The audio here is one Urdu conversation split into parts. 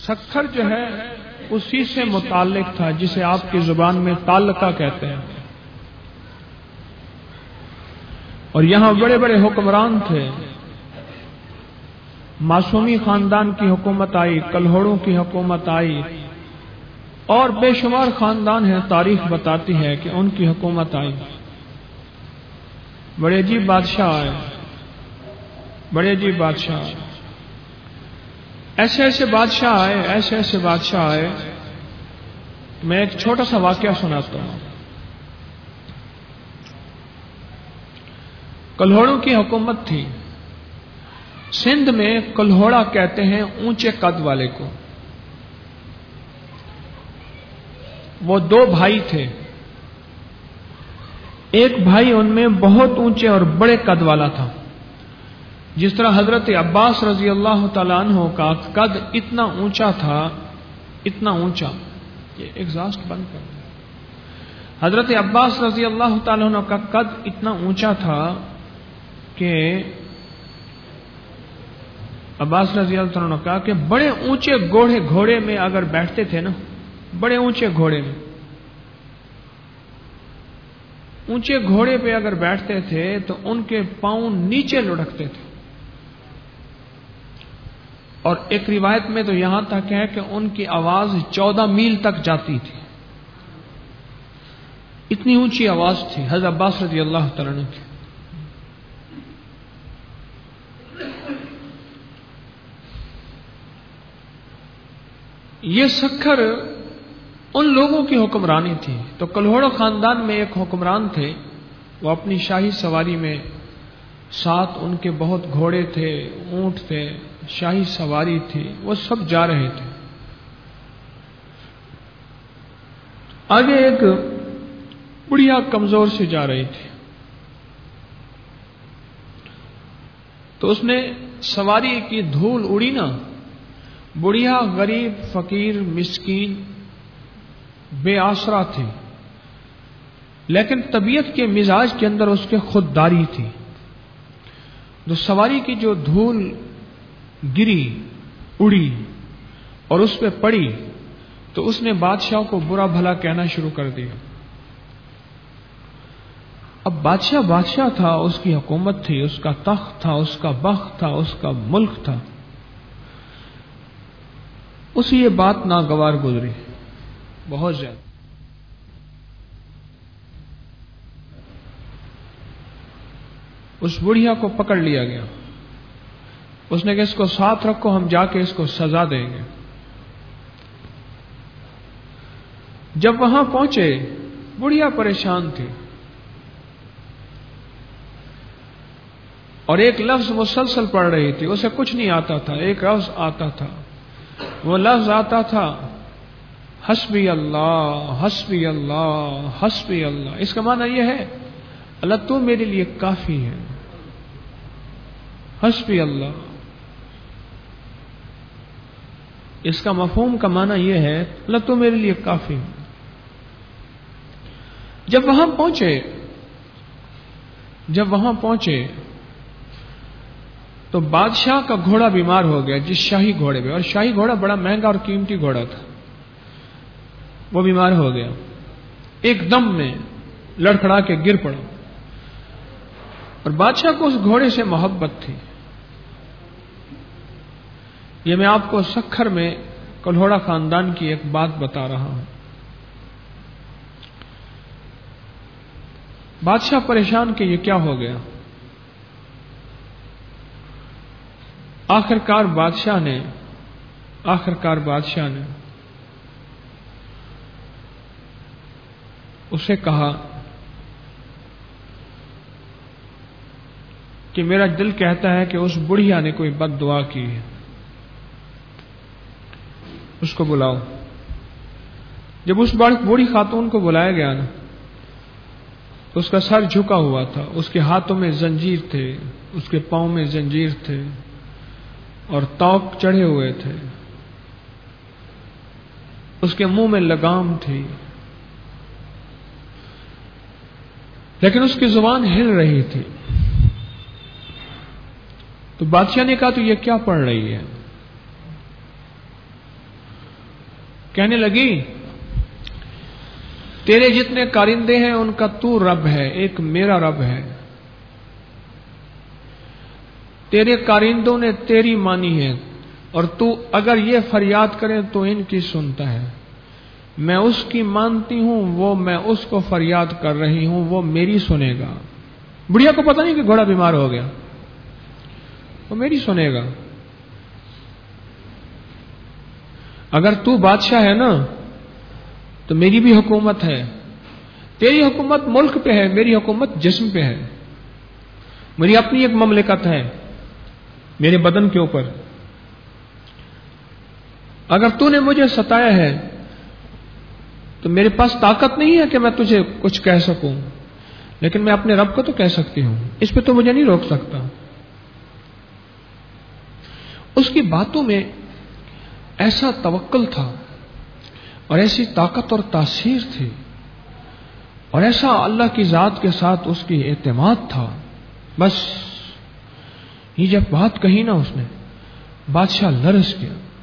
سکھر جو ہے اسی سے متعلق تھا جسے آپ کی زبان میں تعلقہ کہتے ہیں. اور یہاں بڑے بڑے حکمران تھے. معصومی خاندان کی حکومت آئی، کلہوڑوں کی حکومت آئی، اور بے شمار خاندان ہیں. تاریخ بتاتی ہے کہ ان کی حکومت آئی. بڑے عجیب بادشاہ آئے، بڑے عجیب بادشاہ آئے، ایسے ایسے بادشاہ آئے، ایسے ایسے بادشاہ آئے. میں ایک چھوٹا سا واقعہ سناتا ہوں. کلہوڑوں کی حکومت تھی. سندھ میں کلہوڑا کہتے ہیں اونچے قد والے کو. وہ دو بھائی تھے. ایک بھائی ان میں بہت اونچے اور بڑے قد والا تھا. جس طرح حضرت عباس رضی اللہ تعالیٰ عنہ کا قد اتنا اونچا تھا، اتنا اونچا. یہ ایگزاسٹ بند کر دیں. حضرت عباس رضی اللہ تعالیٰ عنہ کا قد اتنا اونچا تھا کہ عباس رضی اللہ عنہ نے کہا کہ بڑے اونچے گھوڑے میں اگر بیٹھتے تھے نا، بڑے اونچے گھوڑے میں، اونچے گھوڑے پہ اگر بیٹھتے تھے تو ان کے پاؤں نیچے لڑکتے تھے. اور ایک روایت میں تو یہاں تک ہے کہ ان کی آواز 14 میل تک جاتی تھی. اتنی اونچی آواز تھی حضرت عباس رضی اللہ تعالیٰ عنہ کی. یہ سکھر ان لوگوں کی حکمرانی تھی. تو کلہوڑا خاندان میں ایک حکمران تھے. وہ اپنی شاہی سواری میں، ساتھ ان کے بہت گھوڑے تھے، اونٹ تھے، شاہی سواری تھی، وہ سب جا رہے تھے. آگے ایک بڑھیا کمزور سے جا رہی تھی. تو اس نے سواری کی دھول اڑی نا. بڑھیا غریب فقیر مسکین بے آسرا تھی، لیکن طبیعت کے مزاج کے اندر اس کے خودداری تھی. تو سواری کی جو دھول گری، اڑی اور اس پہ پڑی، تو اس نے بادشاہ کو برا بھلا کہنا شروع کر دیا. اب بادشاہ تھا، اس کی حکومت تھی، اس کا تخت تھا، اس کا بخت تھا، اس کا ملک تھا. اسے یہ بات ناگوار گزری بہت زیادہ. اس بڑھیا کو پکڑ لیا گیا. اس نے کہ اس کو ساتھ رکھو، ہم جا کے اس کو سزا دیں گے. جب وہاں پہنچے، بڑھیا پریشان تھی اور ایک لفظ مسلسل پڑھ رہی تھی. اسے کچھ نہیں آتا تھا. ایک لفظ آتا تھا، وہ لفظ آتا تھا حسبی اللہ حسبی اللہ حسبی اللہ. اس کا معنی یہ ہے اللہ تو میرے لیے کافی ہے. حسبی اللہ، اس کا مفہوم کا معنی یہ ہے اللہ تو میرے لیے کافی ہے. جب وہاں پہنچے تو بادشاہ کا گھوڑا بیمار ہو گیا، جس شاہی گھوڑے پہ، اور شاہی گھوڑا بڑا مہنگا اور قیمتی گھوڑا تھا. وہ بیمار ہو گیا، ایک دم میں لڑکھڑا کے گر پڑا. اور بادشاہ کو اس گھوڑے سے محبت تھی. یہ میں آپ کو سکھر میں کلہوڑا خاندان کی ایک بات بتا رہا ہوں. بادشاہ پریشان کہ یہ کیا ہو گیا. آخرکار بادشاہ نے اسے کہا کہ میرا دل کہتا ہے کہ اس بڑھیا نے کوئی بد دعا کی ہے، اس کو بلاؤ. جب اس بوڑھی خاتون کو بلایا گیا نا، تو اس کا سر جھکا ہوا تھا، اس کے ہاتھوں میں زنجیر تھے، اس کے پاؤں میں زنجیر تھے اور توق چڑھے ہوئے تھے. اس کے منہ میں لگام تھی، لیکن اس کی زبان ہل رہی تھی. تو بادشاہ نے کہا تو یہ کیا پڑھ رہی ہے؟ کہنے لگی تیرے جتنے کارندے ہیں ان کا تو رب ہے، ایک میرا رب ہے. تیرے کارندوں نے تیری مانی ہے اور تو اگر یہ فریاد کرے تو ان کی سنتا ہے. میں اس کی مانتی ہوں، وہ میں اس کو فریاد کر رہی ہوں، وہ میری سنے گا. بڑھیا کو پتہ نہیں کہ گھوڑا بیمار ہو گیا، وہ میری سنے گا. اگر تو بادشاہ ہے نا تو میری بھی حکومت ہے. تیری حکومت ملک پہ ہے، میری حکومت جسم پہ ہے. میری اپنی ایک مملکت ہے میرے بدن کے اوپر. اگر تو نے مجھے ستایا ہے تو میرے پاس طاقت نہیں ہے کہ میں تجھے کچھ کہہ سکوں، لیکن میں اپنے رب کو تو کہہ سکتی ہوں. اس پہ تو مجھے نہیں روک سکتا. اس کی باتوں میں ایسا توکل تھا اور ایسی طاقت اور تاثیر تھی اور ایسا اللہ کی ذات کے ساتھ اس کی اعتماد تھا. بس یہ جب بات کہی نا اس نے، بادشاہ لرز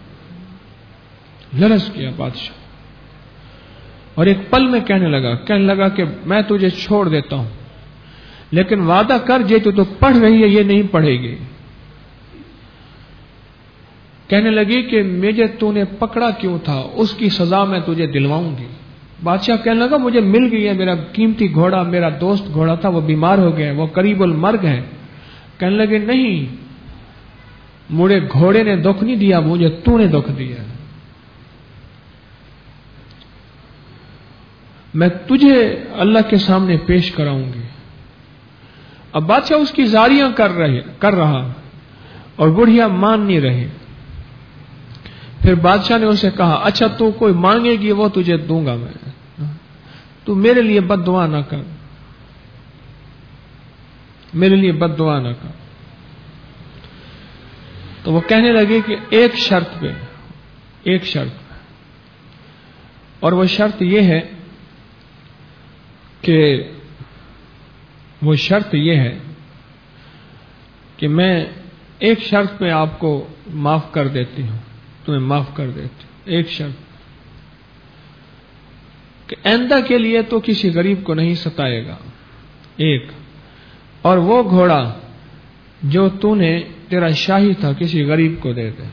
گیا بادشاہ. اور ایک پل میں کہنے لگا کہ میں تجھے چھوڑ دیتا ہوں، لیکن وعدہ کر جو تو پڑھ رہی ہے یہ نہیں پڑھے گی. کہنے لگی کہ مجھے تو نے پکڑا کیوں تھا، اس کی سزا میں تجھے دلواؤں گی. بادشاہ کہنے لگا مجھے مل گئی ہے، میرا قیمتی گھوڑا، میرا دوست گھوڑا تھا، وہ بیمار ہو گیا، وہ قریب المرگ ہے. کہنے لگے نہیں، مجھے گھوڑے نے دکھ نہیں دیا، مجھے تو نے دکھ دیا. میں تجھے اللہ کے سامنے پیش کراؤں گی. اب بادشاہ اس کی زاریاں کر رہا اور بڑھیا مان نہیں رہی. پھر بادشاہ نے اسے کہا اچھا تو کوئی مانگے گی وہ تجھے دوں گا میں، تو میرے لیے بد دعا نہ کر، میرے لیے بد دعا نہ کر. تو وہ کہنے لگے کہ ایک شرط پہ، اور وہ شرط یہ ہے کہ میں ایک شرط پہ آپ کو معاف کر دیتی ہوں، تمہیں معاف کر دیتی ہوں. ایک شرط کہ آئندہ کے لیے تو کسی غریب کو نہیں ستائے گا. ایک، اور وہ گھوڑا جو تو نے تیرا شاہی تھا کسی غریب کو دے دے.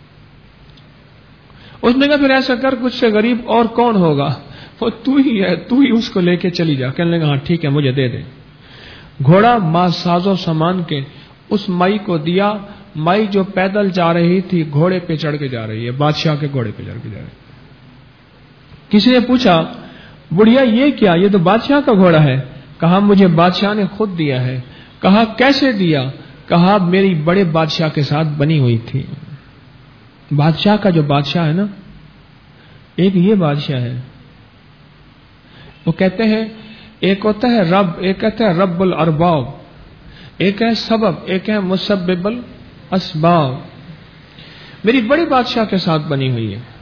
اس نے کہا پھر ایسا کر کچھ سے غریب اور کون ہوگا، وہ تو ہی ہے، تو ہی اس کو لے کے چلی جا. کہنے لگا ہاں ٹھیک ہے مجھے دے دے. گھوڑا ساز و سامان کے اس مائی کو دیا. مائی جو پیدل جا رہی تھی گھوڑے پہ چڑھ کے جا رہی ہے، بادشاہ کے گھوڑے پہ چڑھ کے جا رہی ہے. کسی نے پوچھا بڑھیا یہ کیا، یہ تو بادشاہ کا گھوڑا ہے. کہا مجھے بادشاہ نے خود دیا ہے. کہا کیسے دیا، کہا میری بڑے بادشاہ کے ساتھ بنی ہوئی تھی. بادشاہ کا جو بادشاہ ہے نا، ایک یہ بادشاہ ہے. وہ کہتے ہیں ایک ہوتا ہے رب، ایک کہتے ہیں رب الارباب، ایک ہے سبب، ایک ہے مسبب الاسباب. میری بڑے بادشاہ کے ساتھ بنی ہوئی ہے.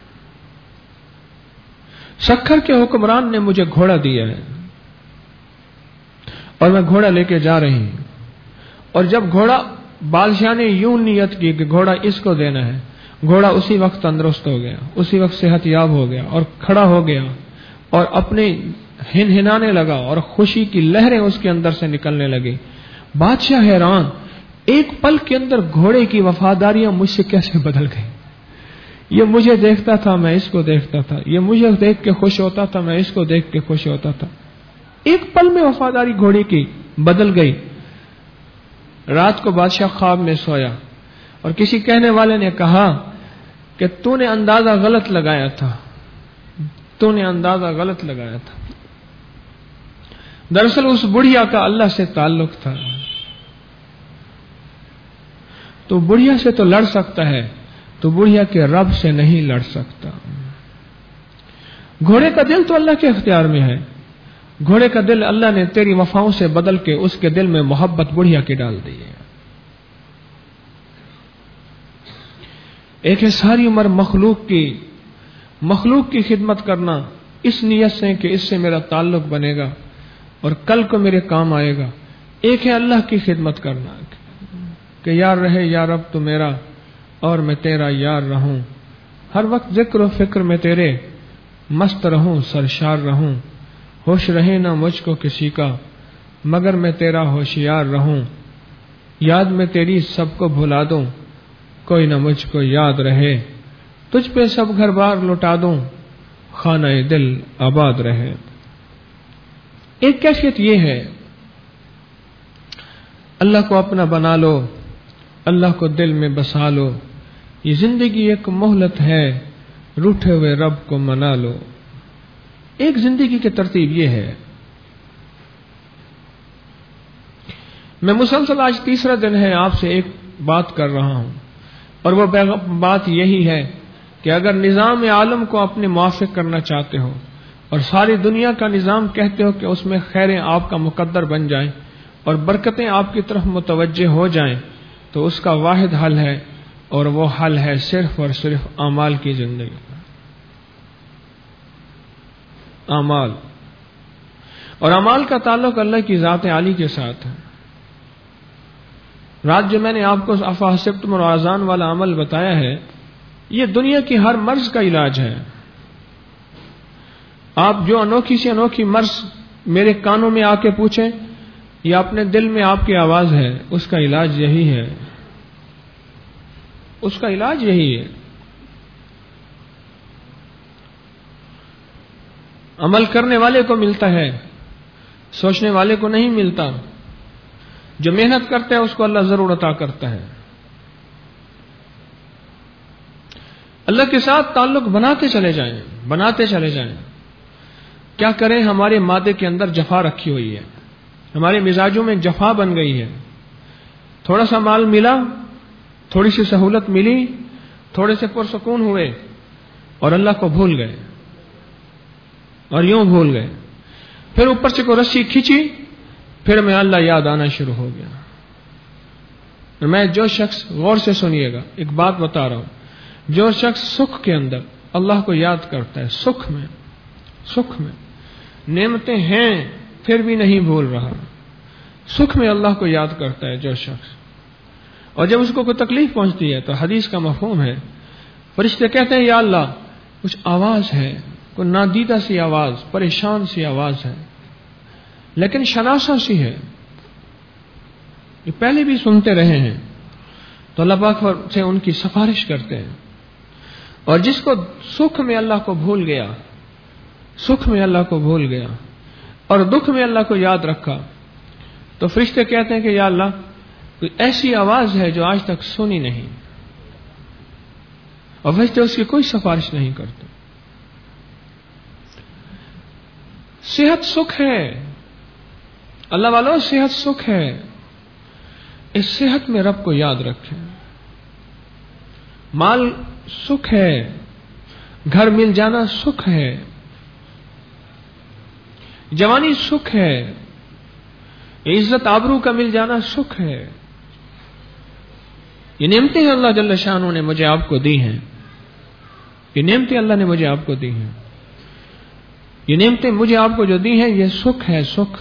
سکھر کے حکمران نے مجھے گھوڑا دیا ہے اور میں گھوڑا لے کے جا رہی ہوں. اور جب گھوڑا، بادشاہ نے یوں نیت کی کہ گھوڑا اس کو دینا ہے، گھوڑا اسی وقت تندرست ہو گیا، اسی وقت صحت یاب ہو گیا اور کھڑا ہو گیا اور اپنے ہنہنانے لگا اور خوشی کی لہریں اس کے اندر سے نکلنے لگی. بادشاہ حیران، ایک پل کے اندر گھوڑے کی وفاداریاں مجھ سے کیسے بدل گئی. یہ مجھے دیکھتا تھا میں اس کو دیکھتا تھا، یہ مجھے دیکھ کے خوش ہوتا تھا میں اس کو دیکھ کے خوش ہوتا تھا. ایک پل میں وفاداری گھوڑے کی بدل گئی. رات کو بادشاہ خواب میں سویا اور کسی کہنے والے نے کہا کہ تو نے اندازہ غلط لگایا تھا، تو نے اندازہ غلط لگایا تھا. دراصل اس بڑھیا کا اللہ سے تعلق تھا. تو بڑھیا سے تو لڑ سکتا ہے، تو بڑھیا کے رب سے نہیں لڑ سکتا. گھوڑے کا دل تو اللہ کے اختیار میں ہے. گھوڑے کا دل اللہ نے تیری وفاؤں سے بدل کے اس کے دل میں محبت بڑھیا کی ڈال دی ہے. ایک ہے ساری عمر مخلوق کی خدمت کرنا اس نیت سے کہ اس سے میرا تعلق بنے گا اور کل کو میرے کام آئے گا. ایک ہے اللہ کی خدمت کرنا کہ یار رہے یا رب تو میرا اور میں تیرا یار رہوں. ہر وقت ذکر و فکر میں تیرے مست رہوں سرشار رہوں، ہوش رہے نہ مجھ کو کسی کا مگر میں تیرا ہوشیار رہوں، یاد میں تیری سب کو بھلا دوں کوئی نہ مجھ کو یاد رہے، تجھ پہ سب گھر بار لٹا دوں خانہ دل آباد رہے۔ ایک کیفیت یہ ہے اللہ کو اپنا بنا لو، اللہ کو دل میں بسا لو، یہ زندگی ایک مہلت ہے روٹھے ہوئے رب کو منا لو۔ ایک زندگی کی ترتیب یہ ہے۔ میں مسلسل آج تیسرا دن ہے آپ سے ایک بات کر رہا ہوں، اور وہ بات یہی ہے کہ اگر نظام عالم کو اپنے موافق کرنا چاہتے ہو اور ساری دنیا کا نظام کہتے ہو کہ اس میں خیریں آپ کا مقدر بن جائیں اور برکتیں آپ کی طرف متوجہ ہو جائیں، تو اس کا واحد حل ہے، اور وہ حل ہے صرف اور صرف اعمال کی زندگی۔ اعمال، اور اعمال کا تعلق اللہ کی ذات عالی کے ساتھ ہے۔ رات جو میں نے آپ کو افحسبتم اور آذان والا عمل بتایا ہے، یہ دنیا کی ہر مرض کا علاج ہے۔ آپ جو انوکھی سے انوکھی مرض میرے کانوں میں آ کے پوچھیں یا اپنے دل میں آپ کی آواز ہے، اس کا علاج یہی ہے، اس کا علاج یہی ہے۔ عمل کرنے والے کو ملتا ہے، سوچنے والے کو نہیں ملتا۔ جو محنت کرتا ہے اس کو اللہ ضرور عطا کرتا ہے۔ اللہ کے ساتھ تعلق بناتے چلے جائیں، بناتے چلے جائیں۔ کیا کریں، ہمارے مادے کے اندر جفا رکھی ہوئی ہے، ہمارے مزاجوں میں جفا بن گئی ہے۔ تھوڑا سا مال ملا، تھوڑی سی سہولت ملی، تھوڑے سے پرسکون ہوئے اور اللہ کو بھول گئے، اور یوں بھول گئے۔ پھر اوپر سے کوئی رسی کھینچی، پھر میں اللہ یاد آنا شروع ہو گیا۔ میں جو شخص، غور سے سنیے گا، ایک بات بتا رہا ہوں، جو شخص سکھ کے اندر اللہ کو یاد کرتا ہے، سکھ میں نعمتیں ہیں پھر بھی نہیں بھول رہا، سکھ میں اللہ کو یاد کرتا ہے جو شخص، اور جب اس کو کوئی تکلیف پہنچتی ہے تو حدیث کا مفہوم ہے، فرشتے کہتے ہیں یا اللہ کچھ آواز ہے، کوئی نادیدہ سی آواز، پریشان سی آواز ہے، لیکن شناسا سی ہے، یہ پہلے بھی سنتے رہے ہیں، تو اللہ پاک سے ان کی سفارش کرتے ہیں۔ اور جس کو سکھ میں اللہ کو بھول گیا، سکھ میں اللہ کو بھول گیا اور دکھ میں اللہ کو یاد رکھا، تو فرشتے کہتے ہیں کہ یا اللہ کوئی ایسی آواز ہے جو آج تک سنی نہیں، اور فرشتے اس کی کوئی سفارش نہیں کرتے۔ صحت سکھ ہے، اللہ والوں، صحت سکھ ہے، اس صحت میں رب کو یاد رکھیں۔ مال سکھ ہے، گھر مل جانا سکھ ہے، جوانی سکھ ہے، عزت آبرو کا مل جانا سکھ ہے۔ یہ نعمتیں اللہ جل شانہ نے مجھے آپ کو دی ہیں، یہ نعمتیں اللہ نے مجھے آپ کو دی ہیں، یہ نعمتیں مجھے آپ کو جو دی ہیں یہ سکھ ہے، سکھ۔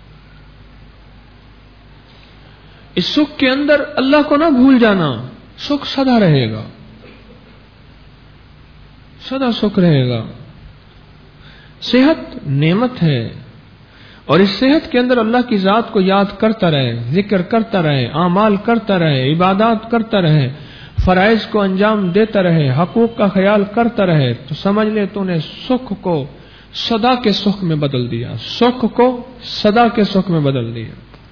اس سکھ کے اندر اللہ کو نہ بھول جانا، سکھ سدا رہے گا، سدا سکھ رہے گا۔ صحت نعمت ہے، اور اس صحت کے اندر اللہ کی ذات کو یاد کرتا رہے، ذکر کرتا رہے، اعمال کرتا رہے، عبادات کرتا رہے، فرائض کو انجام دیتا رہے، حقوق کا خیال کرتا رہے، تو سمجھ لے تو نے سکھ کو سدا کے سکھ میں بدل دیا، سکھ کو سدا کے سکھ میں بدل دیا۔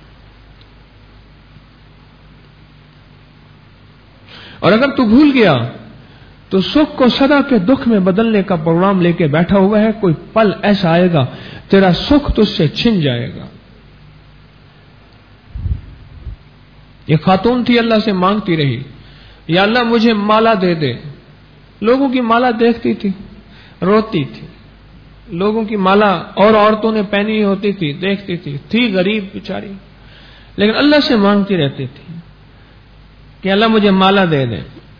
اور اگر تو بھول گیا تو سکھ کو سدا کے دکھ میں بدلنے کا پروگرام لے کے بیٹھا ہوا ہے، کوئی پل ایسا آئے گا تیرا سکھ تجھ سے چھن جائے گا۔ یہ خاتون تھی، اللہ سے مانگتی رہی، یا اللہ مجھے مالا دے دے۔ لوگوں کی مالا دیکھتی تھی، روتی تھی، لوگوں کی مالا اور عورتوں نے پہنی ہوتی تھی، دیکھتی تھی غریب بیچاری، لیکن اللہ سے مانگتی رہتی تھی کہ اللہ مجھے مالا دے دے۔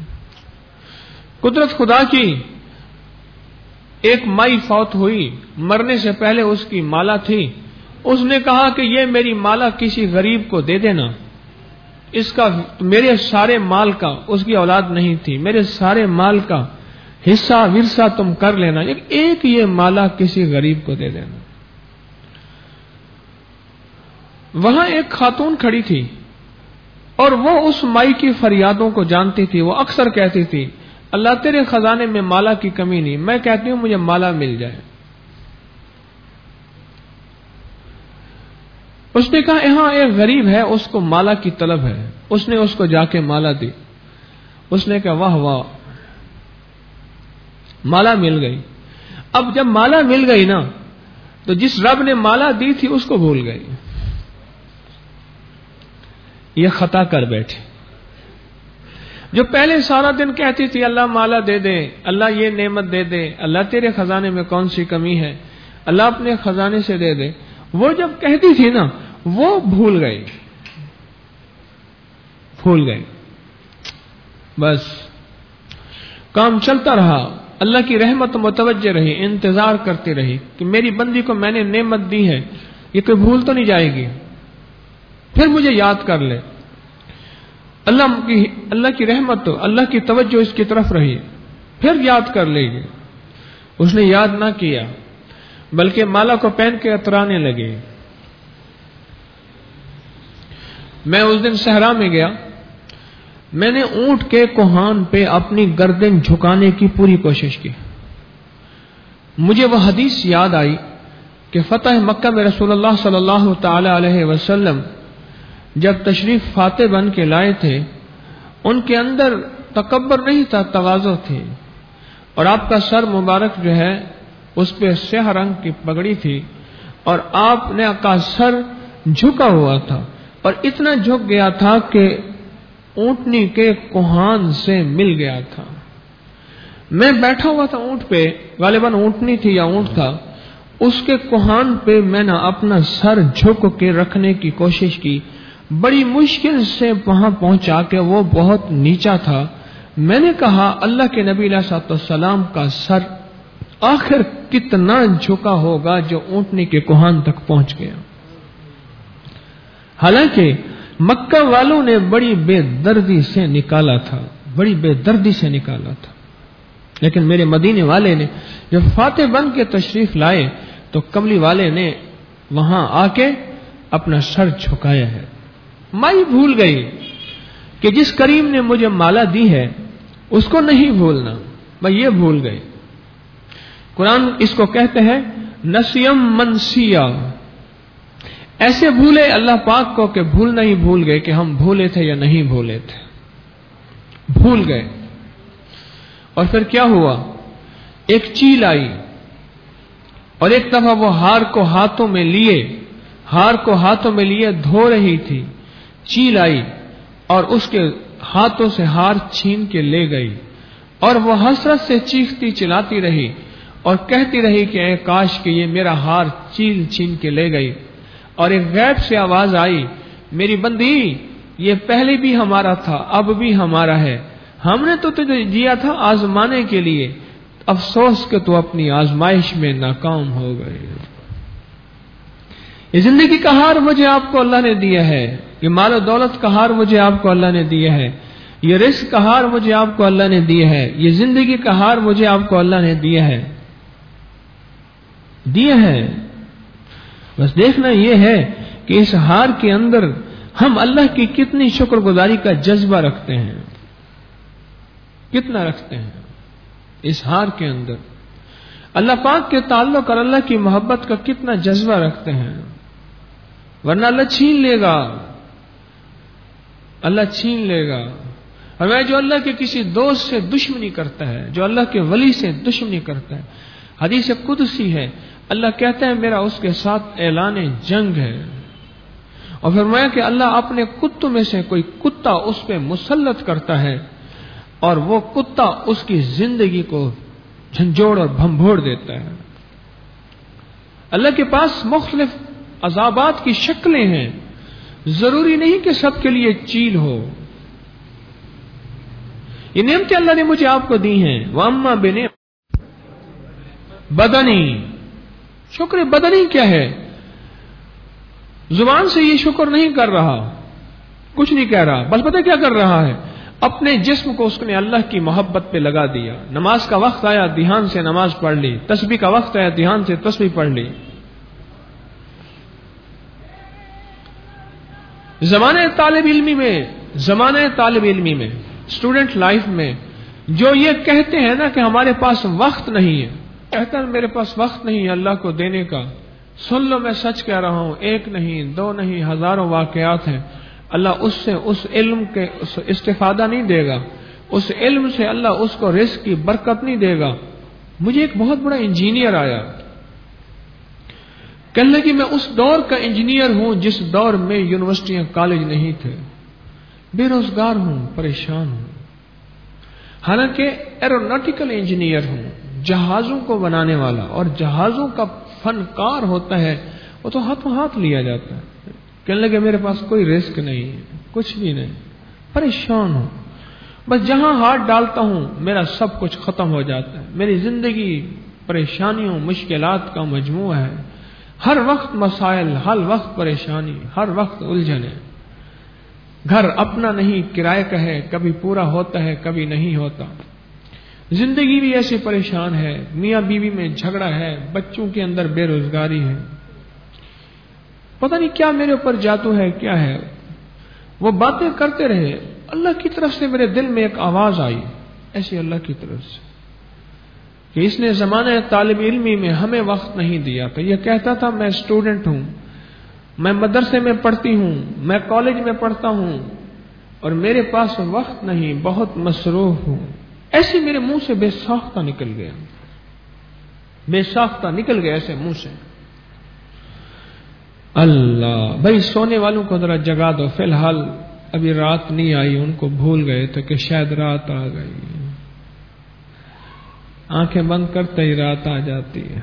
قدرت خدا کی، ایک مائی فوت ہوئی، مرنے سے پہلے اس کی مالا تھی، اس نے کہا کہ یہ میری مالا کسی غریب کو دے دینا، اس کا میرے سارے مال کا، اس کی اولاد نہیں تھی، میرے سارے مال کا حصہ ورثہ تم کر لینا، ایک یہ مالا کسی غریب کو دے دینا۔ وہاں ایک خاتون کھڑی تھی اور وہ اس مائی کی فریادوں کو جانتی تھی۔ وہ اکثر کہتی تھی اللہ تیرے خزانے میں مالا کی کمی نہیں، میں کہتی ہوں مجھے مالا مل جائے۔ اس نے کہا یہاں ایک غریب ہے، اس کو مالا کی طلب ہے، اس نے اس کو جا کے مالا دی۔ اس نے کہا واہ واہ، مالا مل گئی۔ اب جب مالا مل گئی نا تو جس رب نے مالا دی تھی اس کو بھول گئی، یہ خطا کر بیٹھے۔ جو پہلے سارا دن کہتی تھی اللہ مالا دے دے، اللہ یہ نعمت دے دے، اللہ تیرے خزانے میں کون سی کمی ہے، اللہ اپنے خزانے سے دے دے، وہ جب کہتی تھی نا وہ بھول گئی، بس کام چلتا رہا۔ اللہ کی رحمت متوجہ رہی، انتظار کرتی رہی کہ میری بندی کو میں نے نعمت دی ہے، یہ کوئی بھول تو نہیں جائے گی، پھر مجھے یاد کر لے۔ اللہ کی رحمت تو اللہ کی توجہ اس کی طرف رہی، پھر یاد کر لے گی۔ اس نے یاد نہ کیا بلکہ مالا کو پہن کے اترانے لگے۔ میں اس دن صحرا میں گیا، میں نے اونٹ کے کوہان پہ اپنی گردن جھکانے کی پوری کوشش کی۔ مجھے وہ حدیث یاد آئی کہ فتح مکہ میں رسول اللہ صلی اللہ تعالی علیہ وسلم جب تشریف فاتح بن کے لائے تھے، ان کے اندر تکبر نہیں تھا، تواضع تھی، اور آپ کا سر مبارک جو ہے اس پہ سیاہ رنگ کی پگڑی تھی، اور آپ نے کا سر جھکا ہوا تھا، اور اتنا جھک گیا تھا کہ اونٹنی کے کوہان سے مل گیا تھا۔ میں بیٹھا ہوا تھا اونٹ پہ، غالباً اونٹنی تھی یا اونٹ تھا، اس کے کوہان پہ میں نے اپنا سر جھک کے رکھنے کی کوشش کی، بڑی مشکل سے وہاں پہنچا کہ وہ بہت نیچا تھا۔ میں نے کہا اللہ کے نبی علیہ السلام کا سر آخر کتنا جھکا ہوگا جو اونٹنی کے کوہان تک پہنچ گیا۔ حالانکہ مکہ والوں نے بڑی بے دردی سے نکالا تھا، لیکن میرے مدینے والے نے جب فاتح بن کے تشریف لائے تو کملی والے نے وہاں آ کے اپنا سر جھکایا ہے۔ مائی بھول گئی کہ جس کریم نے مجھے مالا دی ہے اس کو نہیں بھولنا، میں یہ بھول گئی۔ قرآن اس کو کہتے ہیں نسیم منسیا، ایسے بھولے اللہ پاک کو کہ بھولنا ہی بھول گئے کہ ہم بھولے تھے یا نہیں بھولے تھے، بھول گئے۔ اور پھر کیا ہوا، ایک چیل آئی اور ایک دفعہ وہ ہار کو ہاتھوں میں لیے دھو رہی تھی، چیل آئی اور اس کے ہاتھوں سے ہار چھین کے لے گئی، اور وہ حسرت سے چیختی چلاتی رہی اور کہتی رہی کہ اے کاش کہ یہ میرا ہار چیل چھین کے لے گئی۔ اور ایک غیب سے آواز آئی، میری بندی یہ پہلے بھی ہمارا تھا اب بھی ہمارا ہے، ہم نے تو تجھے دیا تھا آزمانے کے لیے، افسوس کہ تو اپنی آزمائش میں ناکام ہو گئے۔ یہ زندگی کا ہار مجھے آپ کو اللہ نے دیا ہے، یہ مال و دولت کا ہار مجھے آپ کو اللہ نے دیا ہے، یہ رزق کا ہار مجھے آپ کو اللہ نے دیا ہے، یہ زندگی کا ہار مجھے آپ کو اللہ نے دیا ہے۔ بس دیکھنا یہ ہے کہ اس ہار کے اندر ہم اللہ کی کتنی شکر گزاری کا جذبہ رکھتے ہیں، کتنا رکھتے ہیں اس ہار کے اندر، اللہ پاک کے تعلق اور اللہ کی محبت کا کتنا جذبہ رکھتے ہیں، ورنہ اللہ چھین لے گا۔ اور میں جو اللہ کے کسی دوست سے دشمنی کرتا ہے، جو اللہ کے ولی سے دشمنی کرتا ہے، حدیث قدسی ہے، اللہ کہتا ہے میرا اس کے ساتھ اعلان جنگ ہے۔ اور فرمایا کہ اللہ اپنے کتوں میں سے کوئی کتا اس پہ مسلط کرتا ہے اور وہ کتا اس کی زندگی کو جھنجھوڑ اور بھنبھوڑ دیتا ہے۔ اللہ کے پاس مختلف عذابات کی شکلیں ہیں، ضروری نہیں کہ سب کے لیے چیل ہو۔ یہ نعمتیں اللہ نے مجھے آپ کو دی ہیں۔ وَأَمَّا بِنِعْمَةِ بدنی، شکر بدنی کیا ہے؟ زبان سے یہ شکر نہیں کر رہا، کچھ نہیں کہہ رہا، بس پتہ کیا کر رہا ہے، اپنے جسم کو اس نے اللہ کی محبت پہ لگا دیا. نماز کا وقت آیا دھیان سے نماز پڑھ لی, تسبیح کا وقت آیا دھیان سے تسبیح پڑھ لی. زمانہ طالب علمی میں اسٹوڈنٹ لائف میں جو یہ کہتے ہیں نا کہ ہمارے پاس وقت نہیں ہے, کہتا ہے میرے پاس وقت نہیں ہے اللہ کو دینے کا. سن لو میں سچ کہہ رہا ہوں, ایک نہیں دو نہیں ہزاروں واقعات ہیں. اللہ اس سے اس علم کے استفادہ نہیں دے گا, اس علم سے اللہ اس کو رزق کی برکت نہیں دے گا. مجھے ایک بہت بڑا انجینئر آیا, کہنے لگے میں اس دور کا انجینئر ہوں جس دور میں یونیورسٹیاں کالج نہیں تھے, بے روزگار ہوں, پریشان ہوں. حالانکہ ایروناٹیکل انجینئر ہوں, جہازوں کو بنانے والا, اور جہازوں کا فنکار ہوتا ہے وہ تو ہاتھوں ہاتھ لیا جاتا ہے. کہنے لگے میرے پاس کوئی رزق نہیں ہے, کچھ بھی نہیں, پریشان ہوں. بس جہاں ہاتھ ڈالتا ہوں میرا سب کچھ ختم ہو جاتا ہے. میری زندگی پریشانیوں مشکلات کا مجموعہ ہے, ہر وقت مسائل, ہر وقت پریشانی, ہر وقت الجھنیں. گھر اپنا نہیں کرائے کا ہے, کبھی پورا ہوتا ہے کبھی نہیں ہوتا. زندگی بھی ایسی پریشان ہے, میاں بیوی میں جھگڑا ہے, بچوں کے اندر بے روزگاری ہے. پتہ نہیں کیا میرے اوپر جادو ہے, کیا ہے. وہ باتیں کرتے رہے. اللہ کی طرف سے میرے دل میں ایک آواز آئی, ایسی اللہ کی طرف سے, کہ اس نے زمانہ طالب علمی میں ہمیں وقت نہیں دیا تھا. یہ کہتا تھا میں اسٹوڈنٹ ہوں, میں مدرسے میں پڑھتی ہوں, میں کالج میں پڑھتا ہوں, اور میرے پاس وقت نہیں, بہت مصروف ہوں. ایسے میرے منہ سے بے ساختہ نکل گیا, بے ساختہ نکل گیا ایسے منہ سے. اللہ بھائی سونے والوں کو ذرا جگا دو, فی الحال ابھی رات نہیں آئی, ان کو بھول گئے تھے کہ شاید رات آ گئی. آنکھیں بند کرتے ہی رات آ جاتی ہے.